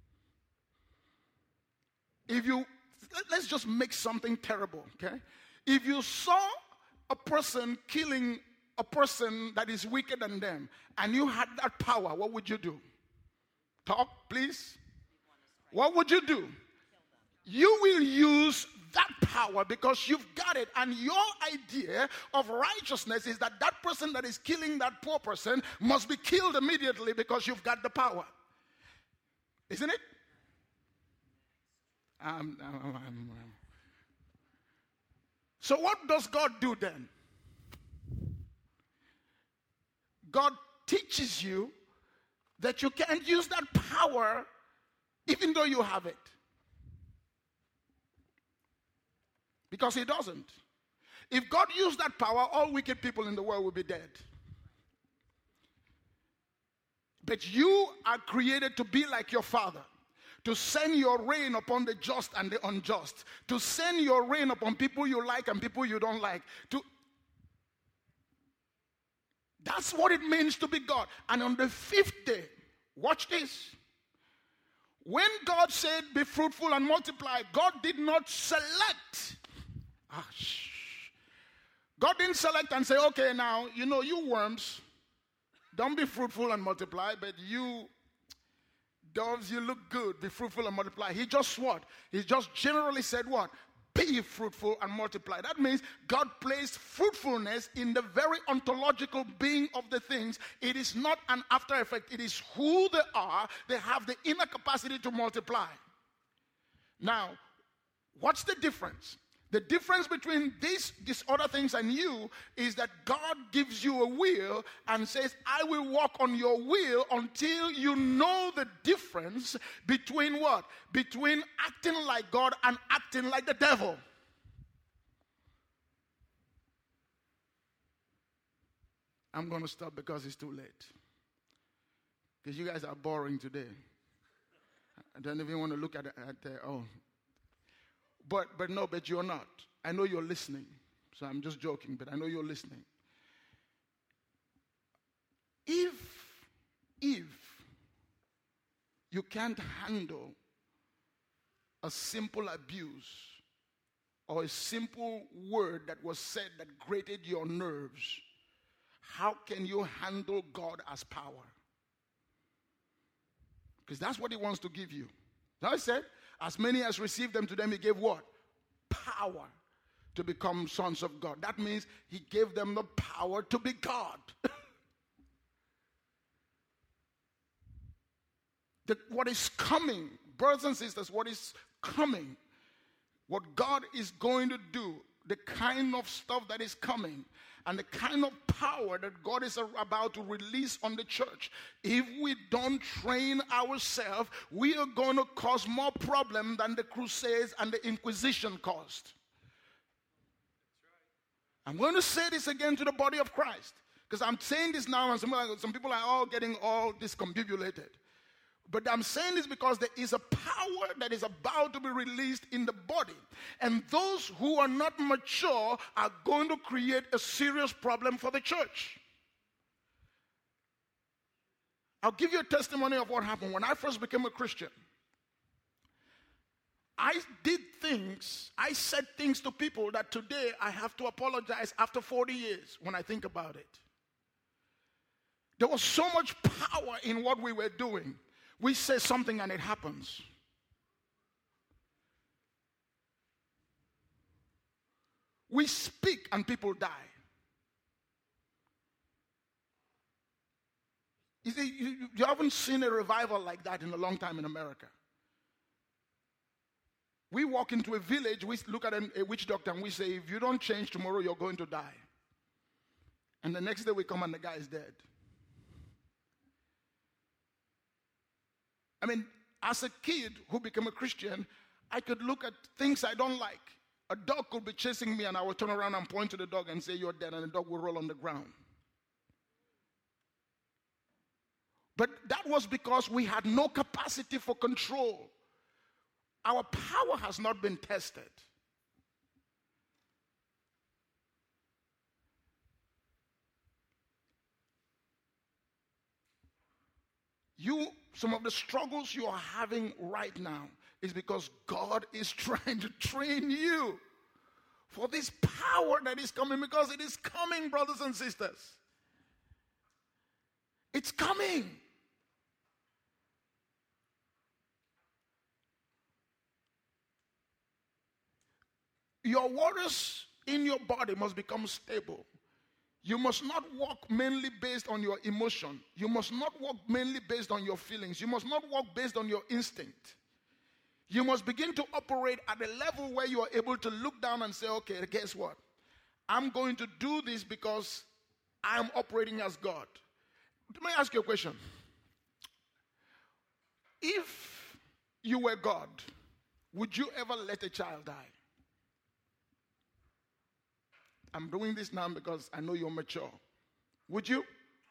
If you let's just make something terrible, okay? If you saw a person killing a person that is wicked than them, and you had that power, what would you do? Talk, please. What would you do? You will use that power because you've got it. And your idea of righteousness is that that person that is killing that poor person must be killed immediately because you've got the power. Isn't it? Um, um, um, um. So what does God do then? God teaches you that you can't use that power even though you have it. Because he doesn't. If God used that power, all wicked people in the world would be dead. But you are created to be like your Father. To send your rain upon the just and the unjust. To send your rain upon people you like and people you don't like. To That's what it means to be God. And on the fifth day, watch this. When God said, be fruitful and multiply, God did not select. Ah, shh. God didn't select and say, okay, now, you know, you worms, don't be fruitful and multiply, but you doves, you look good, be fruitful and multiply. He just what? He just generally said what? Be fruitful and multiply. That means God placed fruitfulness in the very ontological being of the things. It is not an after effect. It is who they are. They have the inner capacity to multiply. Now, what's the difference? The difference between these, these other things and you is that God gives you a will and says, I will walk on your will until you know the difference between what? Between acting like God and acting like the devil. I'm going to stop because it's too late. Because you guys are boring today. I don't even want to look at it. At, uh, oh. But but no, but you're not. I know you're listening. So I'm just joking, but I know you're listening. If, if you can't handle a simple abuse or a simple word that was said that grated your nerves, how can you handle God as power? Because that's what he wants to give you. So I said, as many as received them, to them he gave what? Power to become sons of God. That means he gave them the power to be God. the, what is coming, brothers and sisters, what is coming, what God is going to do, the kind of stuff that is coming, and the kind of power that God is about to release on the church, if we don't train ourselves, we are going to cause more problem than the Crusades and the Inquisition caused. I'm going to say this again to the body of Christ, because I'm saying this now, and some, some people are all getting all discombobulated. But I'm saying this because there is a power that is about to be released in the body. And those who are not mature are going to create a serious problem for the church. I'll give you a testimony of what happened. When I first became a Christian, I did things, I said things to people that today I have to apologize after forty years when I think about it. There was so much power in what we were doing. We say something and it happens. We speak and people die. You see, you, you haven't seen a revival like that in a long time in America. We walk into a village, we look at a, a witch doctor and we say, if you don't change tomorrow, you're going to die. And the next day we come and the guy is dead. I mean, as a kid who became a Christian, I could look at things I don't like. A dog could be chasing me and I would turn around and point to the dog and say, you're dead, and the dog would roll on the ground. But that was because we had no capacity for control. Our power has not been tested. You, some of the struggles you are having right now is because God is trying to train you for this power that is coming, because it is coming, brothers and sisters. It's coming. Your waters in your body must become stable. You must not walk mainly based on your emotion. You must not walk mainly based on your feelings. You must not walk based on your instinct. You must begin to operate at a level where you are able to look down and say, okay, guess what? I'm going to do this because I'm operating as God. Let me ask you a question. If you were God, would you ever let a child die? I'm doing this now because I know you're mature. Would you?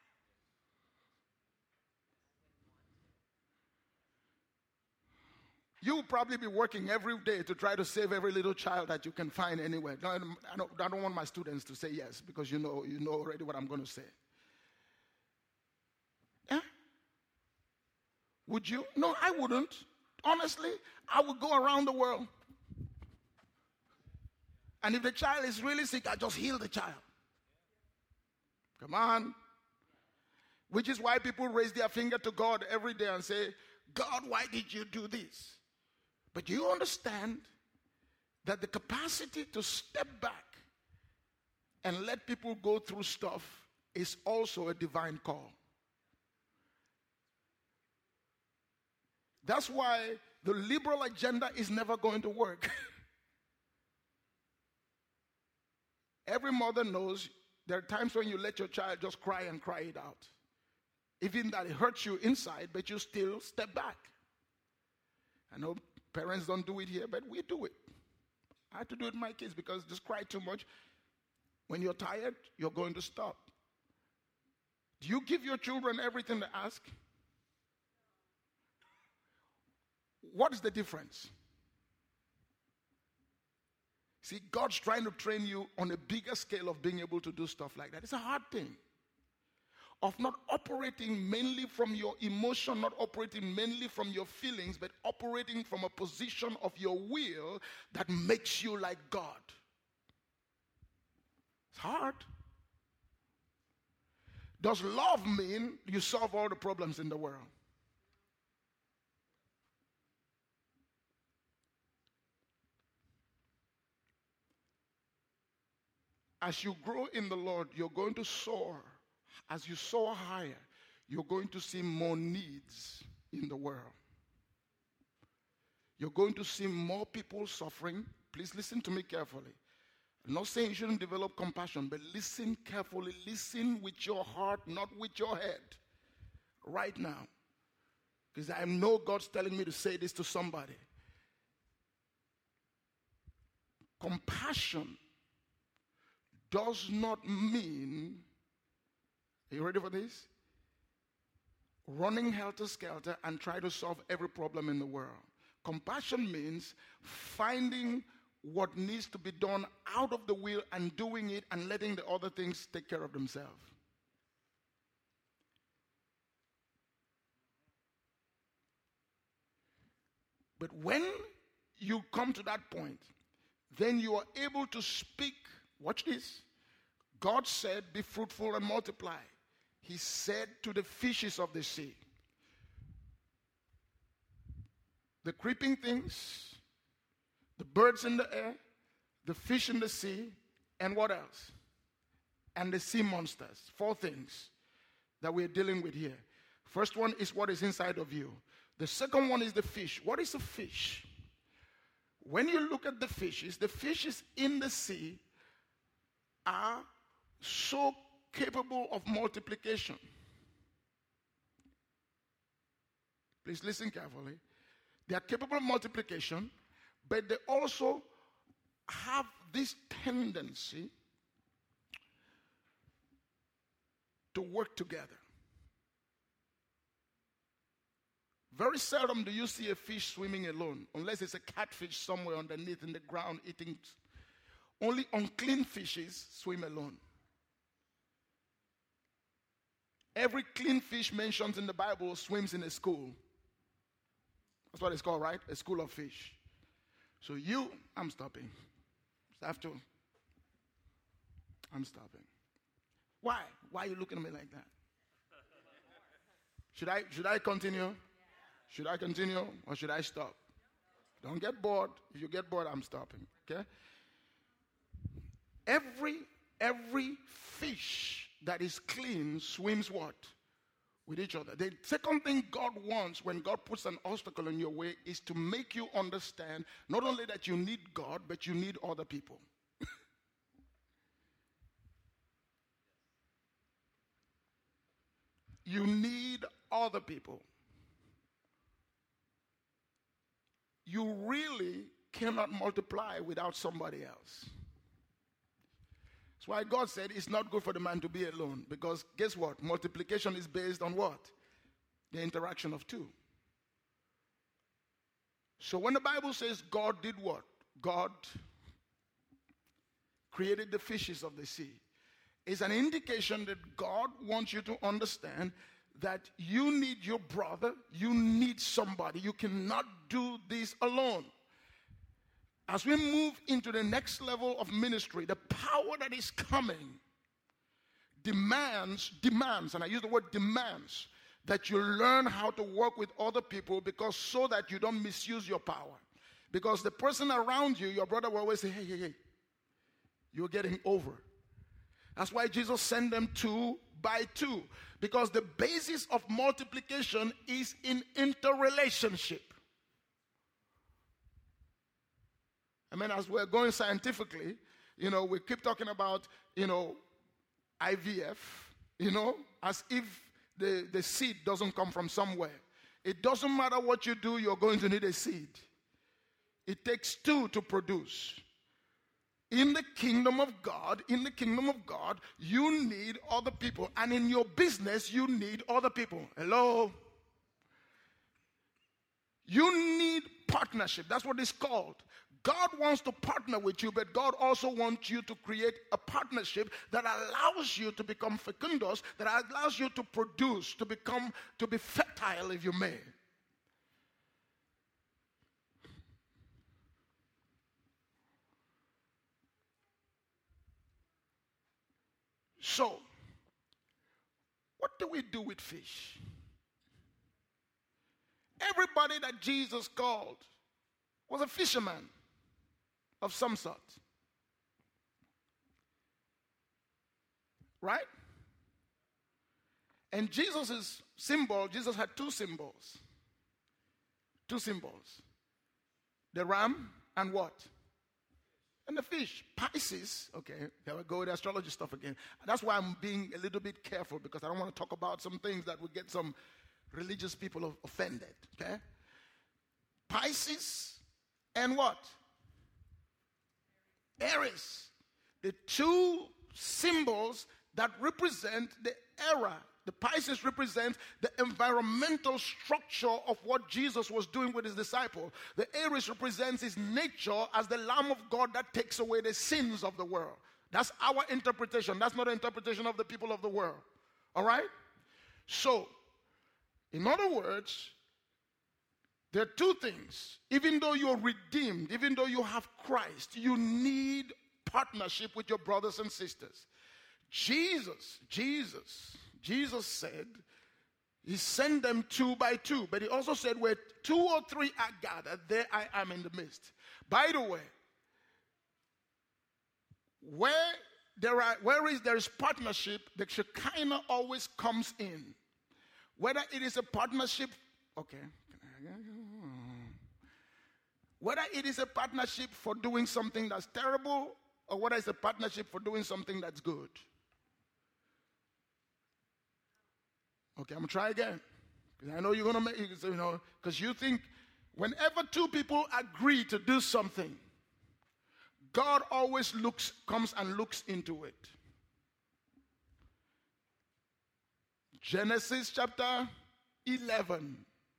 You will probably be working every day to try to save every little child that you can find anywhere. No, I, don't, I don't want my students to say yes, because you know, you know already what I'm going to say. Yeah? Would you? No, I wouldn't. honestly, I would go around the world. And if the child is really sick, I just heal the child. Come on. Which is why people raise their finger to God every day and say, God, why did you do this? But you understand that the capacity to step back and let people go through stuff is also a divine call. That's why the liberal agenda is never going to work. Every mother knows there are times when you let your child just cry and cry it out. Even that it hurts you inside, but you still step back. I know parents don't do it here, but we do it. I had to do it with my kids because just cry too much. When you're tired, you're going to stop. Do you give your children everything they ask? What is the difference? See, God's trying to train you on a bigger scale of being able to do stuff like that. It's a hard thing. Of not operating mainly from your emotion, not operating mainly from your feelings, but operating from a position of your will that makes you like God. It's hard. Does love mean you solve all the problems in the world? As you grow in the Lord, you're going to soar. As you soar higher, you're going to see more needs in the world. You're going to see more people suffering. Please listen to me carefully. I'm not saying you shouldn't develop compassion, but listen carefully. Listen with your heart, not with your head. Right now. Because I know God's telling me to say this to somebody. Compassion does not mean, are you ready for this? Running helter-skelter and try to solve every problem in the world. Compassion means finding what needs to be done out of the will and doing it and letting the other things take care of themselves. But when you come to that point, then you are able to speak. Watch this. God said, be fruitful and multiply. He said to the fishes of the sea, the creeping things, the birds in the air, the fish in the sea, and what else? And the sea monsters. Four things that we're dealing with here. First one is what is inside of you. The second one is the fish. What is a fish? When you look at the fishes, the fishes in the sea are so capable of multiplication. Please listen carefully. They are capable of multiplication, but they also have this tendency to work together. Very seldom do you see a fish swimming alone, unless it's a catfish somewhere underneath in the ground eating. Only unclean fishes swim alone. Every clean fish mentioned in the Bible swims in a school. That's what it's called, right? A school of fish. So you, I'm stopping. I have to. I'm stopping. Why? Why are you looking at me like that? Should I, should I continue? Should I continue or should I stop? Don't get bored. If you get bored, I'm stopping. Okay? Every, every fish that is clean swims what? With each other. The second thing God wants when God puts an obstacle in your way is to make you understand not only that you need God, but you need other people. You need other people. You really cannot multiply without somebody else. That's why God said it's not good for the man to be alone. Because guess what? Multiplication is based on what? The interaction of two. So when the Bible says God did what? God created the fishes of the sea. It's an indication that God wants you to understand that you need your brother, you need somebody. You cannot do this alone. As we move into the next level of ministry, the power that is coming demands, demands, and I use the word demands, that you learn how to work with other people, because so that you don't misuse your power. Because the person around you, your brother will always say, hey, hey, hey, you're getting over. That's why Jesus sent them two by two. Because the basis of multiplication is in interrelationship. I mean, as we're going scientifically, you know, we keep talking about, you know, I V F, you know, as if the, the seed doesn't come from somewhere. It doesn't matter what you do, you're going to need a seed. It takes two to produce. In the kingdom of God, in the kingdom of God, you need other people. And in your business, you need other people. Hello? You need partnership. That's what it's called. God wants to partner with you, but God also wants you to create a partnership that allows you to become fecundous, that allows you to produce, to become, to be fertile, if you may. So, what do we do with fish? Everybody that Jesus called was a fisherman of some sort. Right? And Jesus' symbol, Jesus had two symbols. Two symbols. The ram and what? And the fish. Pisces. Okay, here we go with the astrology stuff again. That's why I'm being a little bit careful, because I don't want to talk about some things that would get some religious people offended. Okay? Pisces and what? Aries. The two symbols that represent the era. The Pisces represents the environmental structure of what Jesus was doing with his disciple. The Aries represents his nature as the Lamb of God that takes away the sins of the world. That's our interpretation. That's not the interpretation of the people of the world. All right? So, in other words, there are two things. Even though you're redeemed, even though you have Christ, you need partnership with your brothers and sisters. Jesus, Jesus, Jesus said, he sent them two by two. But he also said, where two or three are gathered, there I am in the midst. By the way, where there are, where is there is partnership, the Shekinah always comes in. Whether it is a partnership, okay. Whether it is a partnership for doing something that's terrible, or whether it's a partnership for doing something that's good. Okay, I'm going to try again. I know you're going to make it, you know, because you think whenever two people agree to do something, God always looks, comes and looks into it. Genesis chapter eleven.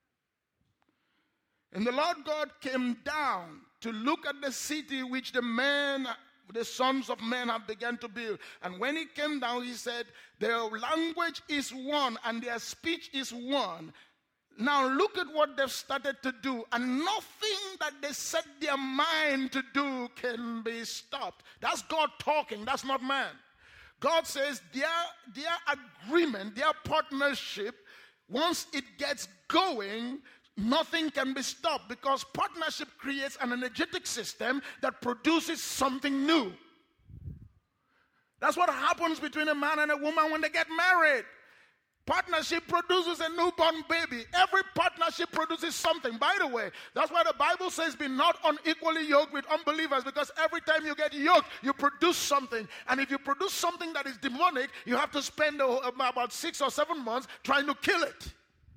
And the Lord God came down to look at the city which the men, the sons of men have begun to build. And when he came down, he said, their language is one and their speech is one. Now look at what they've started to do. And nothing that they set their mind to do can be stopped. That's God talking. That's not man. God says their, their agreement, their partnership, once it gets going, nothing can be stopped, because partnership creates an energetic system that produces something new. That's what happens between a man and a woman when they get married. Partnership produces a newborn baby. Every partnership produces something. By the way, that's why the Bible says be not unequally yoked with unbelievers, because every time you get yoked, you produce something. And if you produce something that is demonic, you have to spend about six or seven months trying to kill it.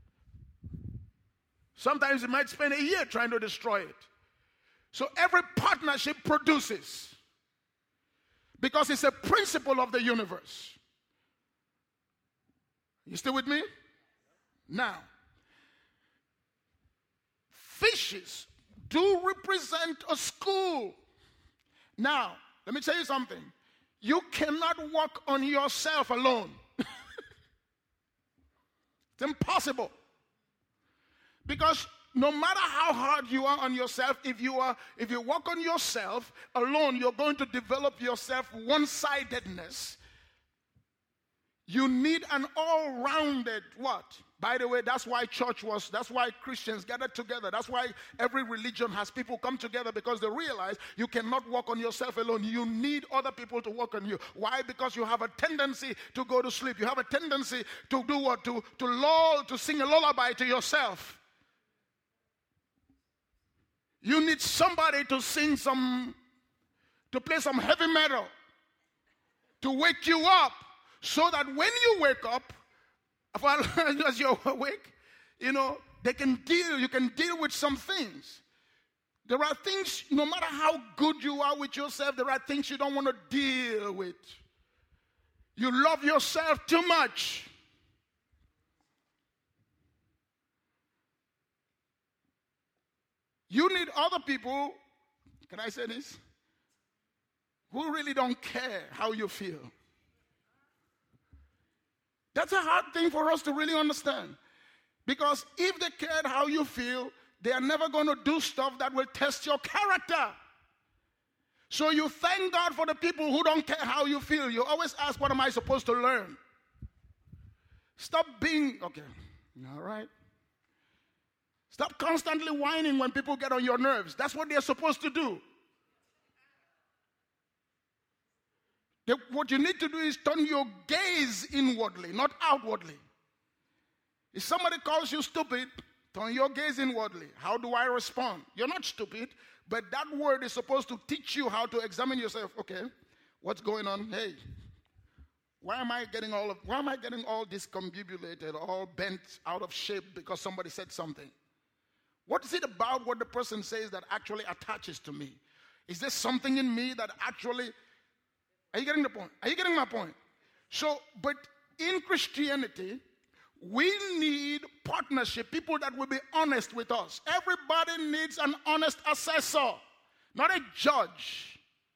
Sometimes you might spend a year trying to destroy it. So every partnership produces, because it's a principle of the universe. You still with me? Now, fishes do represent a school. Now, let me tell you something. You cannot work on yourself alone. It's impossible. Because no matter how hard you are on yourself, if you are, if you work on yourself alone, you're going to develop yourself one-sidedness. You need an all-rounded what? By the way, that's why church was, that's why Christians gathered together. That's why every religion has people come together, because they realize you cannot work on yourself alone. You need other people to work on you. Why? Because you have a tendency to go to sleep. You have a tendency to do what? To, to lull, to sing a lullaby to yourself. You need somebody to sing some, to play some heavy metal, to wake you up, so that when you wake up, as you're awake, you know, they can deal, you can deal with some things. There are things, no matter how good you are with yourself, there are things you don't want to deal with. You love yourself too much. You need other people, can I say this, who really don't care how you feel. That's a hard thing for us to really understand. Because if they cared how you feel, they are never going to do stuff that will test your character. So you thank God for the people who don't care how you feel. You always ask, what am I supposed to learn? Stop being, okay, all right. Stop constantly whining when people get on your nerves. That's what they're supposed to do. They, what you need to do is turn your gaze inwardly, not outwardly. If somebody calls you stupid, turn your gaze inwardly. How do I respond? You're not stupid, but that word is supposed to teach you how to examine yourself. Okay, what's going on? Hey, why am I getting all of, why am I getting all discombobulated, all bent out of shape because somebody said something? What is it about what the person says that actually attaches to me? Is there something in me that actually, are you getting the point? Are you getting my point? So, but in Christianity, we need partnership, people that will be honest with us. Everybody needs an honest assessor, not a judge.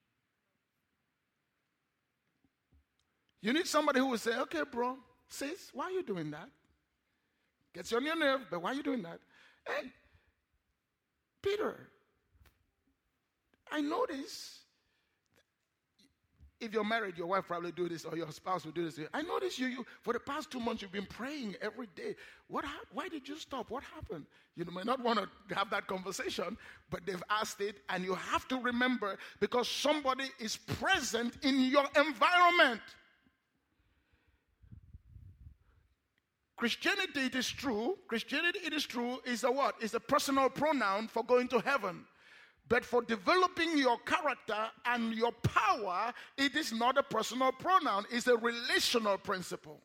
You need somebody who will say, okay, bro, sis, why are you doing that? Gets you on your nerve, but why are you doing that? Hey, Peter, I notice, if you're married, your wife probably do this, or your spouse will do this. I notice you, you for the past two months, you've been praying every day. What? Why did you stop? What happened? You may not want to have that conversation, but they've asked it, and you have to remember, because somebody is present in your environment. Christianity, it is true, Christianity, it is true, is a what? Is a personal pronoun for going to heaven. But for developing your character and your power, it is not a personal pronoun. It's a relational principle.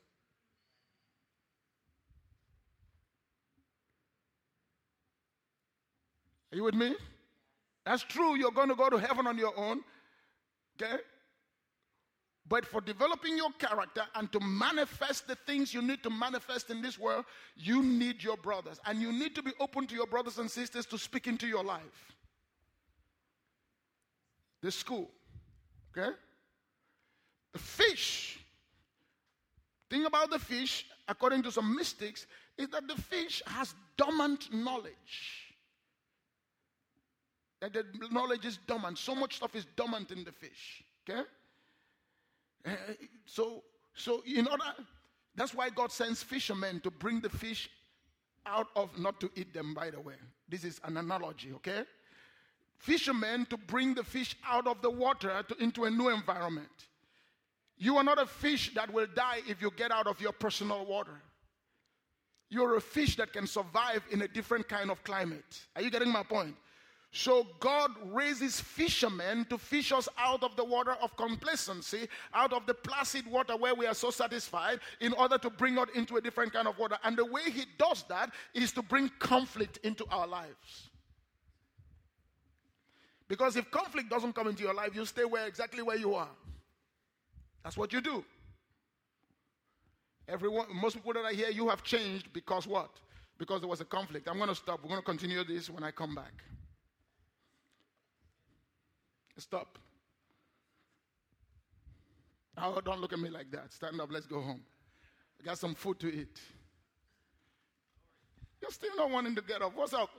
Are you with me? That's true. You're going to go to heaven on your own. Okay? But for developing your character and to manifest the things you need to manifest in this world, you need your brothers. And you need to be open to your brothers and sisters to speak into your life. The school, okay? The fish. Thing about the fish, according to some mystics, is that the fish has dormant knowledge. That the knowledge is dormant. So much stuff is dormant in the fish, okay? Uh, so, so in order, that's why God sends fishermen to bring the fish out of, not to eat them, by the way. This is an analogy, okay? Fishermen to bring the fish out of the water to, into a new environment. You are not a fish that will die if you get out of your personal water. You're a fish that can survive in a different kind of climate. Are you getting my point? So God raises fishermen to fish us out of the water of complacency, out of the placid water where we are so satisfied, in order to bring us into a different kind of water. And the way he does that is to bring conflict into our lives. Because if conflict doesn't come into your life, you stay where exactly where you are. That's what you do. Everyone, most people that are here, you have changed because what? Because there was a conflict. I'm going to stop. We're going to continue this when I come back. Stop. Oh, don't look at me like that. Stand up. Let's go home. I got some food to eat. You're still not wanting to get up. What's up?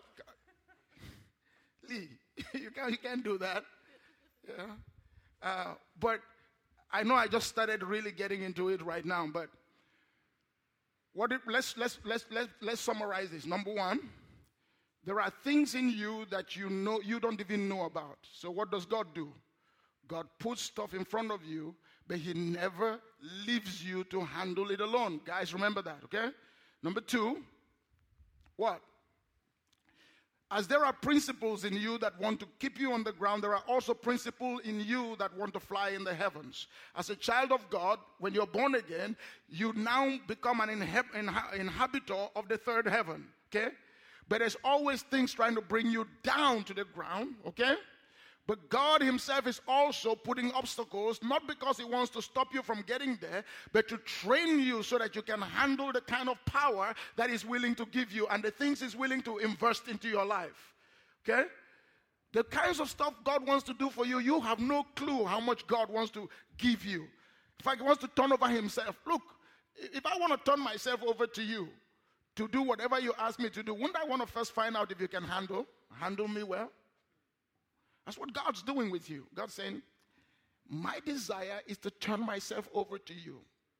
Lee, you can't, you can't do that. Yeah. Uh, but I know I just started really getting into it right now, but what it, let's, let's, let's, let's, let's summarize this. Number one, there are things in you that you know you don't even know about. So what does God do? God puts stuff in front of you, but he never leaves you to handle it alone. Guys, remember that, okay? Number two, what? As there are principles in you that want to keep you on the ground, there are also principles in you that want to fly in the heavens. As a child of God, when you're born again, you now become an inhab- inha- inhabitor of the third heaven, okay? But there's always things trying to bring you down to the ground, okay? But God himself is also putting obstacles, not because he wants to stop you from getting there, but to train you so that you can handle the kind of power that he's willing to give you and the things he's willing to invest into your life. Okay? The kinds of stuff God wants to do for you, you have no clue how much God wants to give you. In fact, he wants to turn over himself. Look, if I want to turn myself over to you to do whatever you ask me to do, wouldn't I want to first find out if you can handle, handle me well? That's what God's doing with you. God's saying, my desire is to turn myself over to you.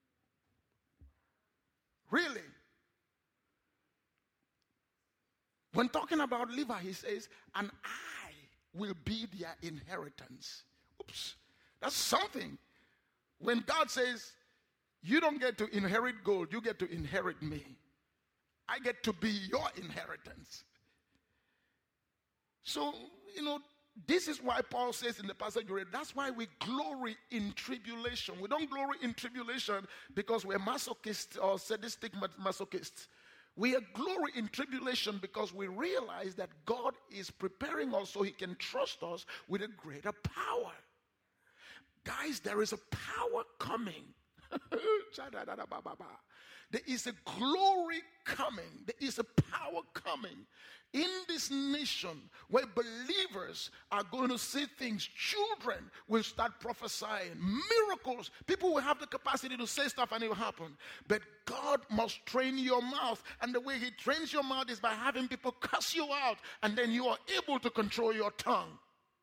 Really? When talking about Levi, he says, and I will be their inheritance. Oops, that's something. When God says, you don't get to inherit gold, you get to inherit me. I get to be your inheritance. So, you know, this is why Paul says in the passage you read, that's why we glory in tribulation. We don't glory in tribulation because we're masochists or sadistic masochists. We are glory in tribulation because we realize that God is preparing us so he can trust us with a greater power. Guys, there is a power coming. There is a glory coming. There is a power coming in this nation where believers are going to see things. Children will start prophesying. Miracles. People will have the capacity to say stuff and it will happen. But God must train your mouth. And the way he trains your mouth is by having people cuss you out. And then you are able to control your tongue.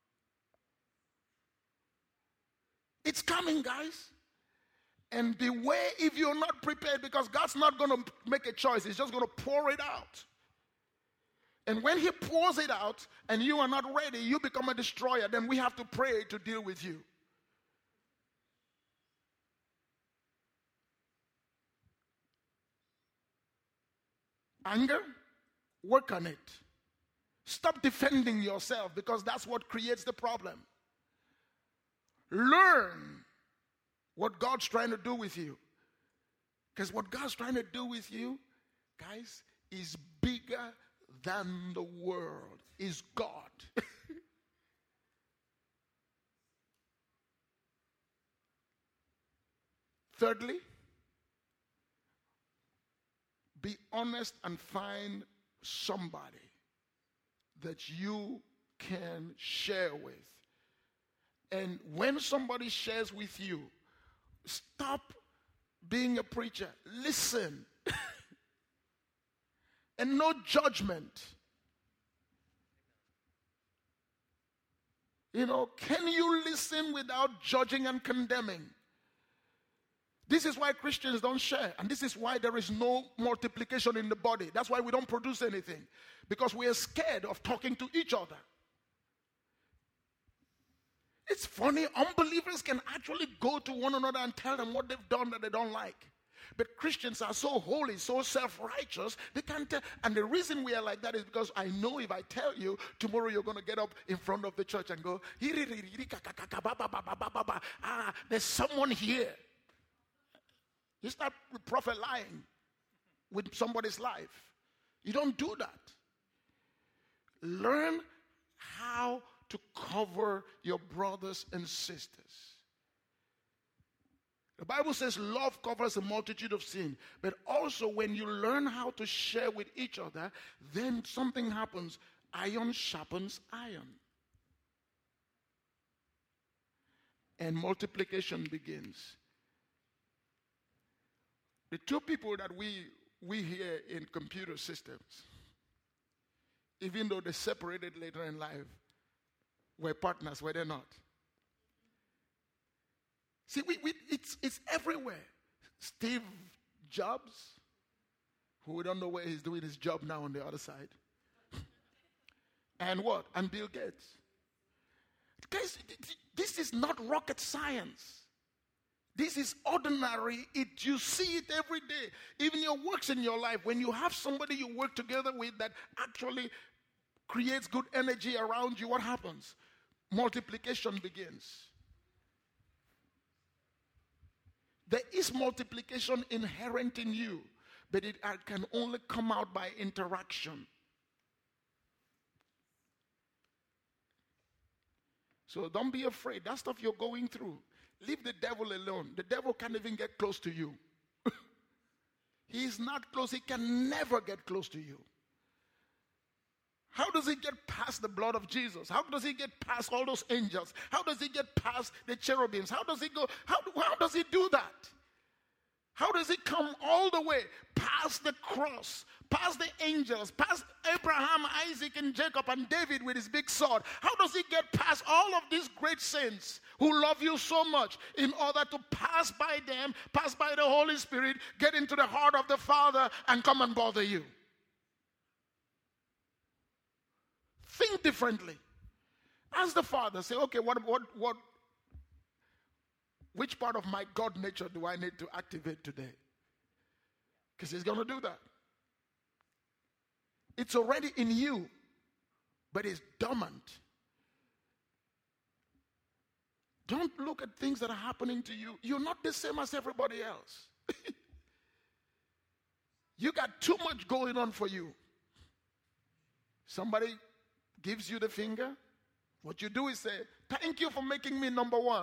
It's coming, guys. And beware if you're not prepared, because God's not going to make a choice. He's just going to pour it out. And when he pours it out and you are not ready, you become a destroyer. Then we have to pray to deal with you. Anger, work on it. Stop defending yourself, because that's what creates the problem. Learn what God's trying to do with you. Because what God's trying to do with you, guys, is bigger than the world. Is God. Thirdly, be honest and find somebody that you can share with. And when somebody shares with you, stop being a preacher. Listen. And no judgment. You know, can you listen without judging and condemning? This is why Christians don't share. And this is why there is no multiplication in the body. That's why we don't produce anything. Because we are scared of talking to each other. It's funny, unbelievers can actually go to one another and tell them what they've done that they don't like. But Christians are so holy, so self-righteous, they can't tell. And the reason we are like that is because I know if I tell you, tomorrow you're going to get up in front of the church and go, ah, there's someone here. You start prophet lying with somebody's life. You don't do that. Learn how to cover your brothers and sisters. The Bible says love covers a multitude of sin. But also when you learn how to share with each other, then something happens. Iron sharpens iron. And multiplication begins. The two people that we we here in computer systems, even though they separated later in life, were partners, were they not? See, we, we, it's, it's everywhere. Steve Jobs, who we don't know where he's doing his job now on the other side. And what? And Bill Gates. Guys, this is not rocket science. This is ordinary. It, you see it every day. Even your works in your life. When you have somebody you work together with that actually creates good energy around you, what happens? Multiplication begins. There is multiplication inherent in you, but it can only come out by interaction. So don't be afraid. That stuff you're going through, leave the devil alone. The devil can't even get close to you. He is not close. He can never get close to you. How does he get past the blood of Jesus? How does he get past all those angels? How does he get past the cherubims? How does he go? How, how does he do that? How does he come all the way past the cross, past the angels, past Abraham, Isaac, and Jacob, and David with his big sword? How does he get past all of these great saints who love you so much in order to pass by them, pass by the Holy Spirit, get into the heart of the Father, and come and bother you? Think differently. Ask the Father, say, okay, what, what, what, which part of my God nature do I need to activate today? Because he's going to do that. It's already in you, but it's dormant. Don't look at things that are happening to you. You're not the same as everybody else. You got too much going on for you. Somebody gives you the finger, what you do is say, thank you for making me number one.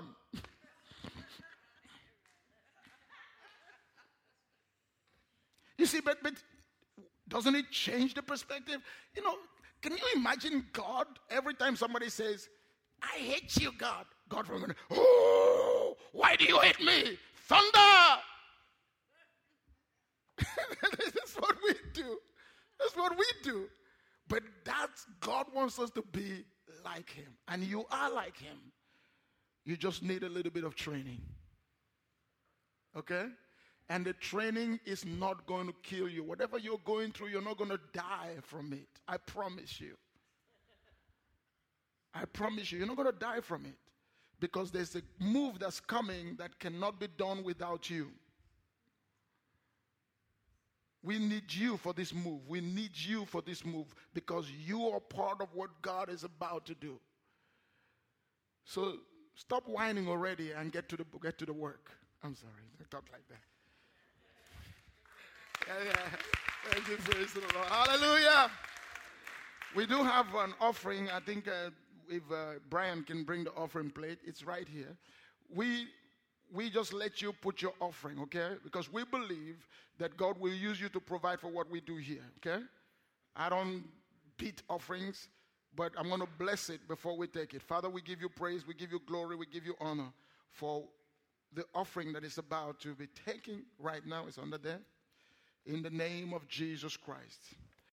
You see, but, but doesn't it change the perspective? You know, can you imagine God every time somebody says, I hate you, God? God from oh, why do you hate me? Thunder! That's what we do. That's what we do. But that's, God wants us to be like him. And you are like him. You just need a little bit of training. Okay? And the training is not going to kill you. Whatever you're going through, you're not going to die from it. I promise you. I promise you, you're not going to die from it. Because there's a move that's coming that cannot be done without you. We need you for this move. We need you for this move because you are part of what God is about to do. So stop whining already and get to the get to the work. I'm sorry, I talk like that. Yeah, yeah. Thank you, praise the Lord. Hallelujah. We do have an offering. I think uh, if uh, Brian can bring the offering plate, it's right here. We we just let you put your offering, okay? Because we believe that God will use you to provide for what we do here, okay? I don't beat offerings, but I'm going to bless it before we take it. Father, we give you praise, we give you glory, we give you honor for the offering that is about to be taken right now. It's under there. In the name of Jesus Christ.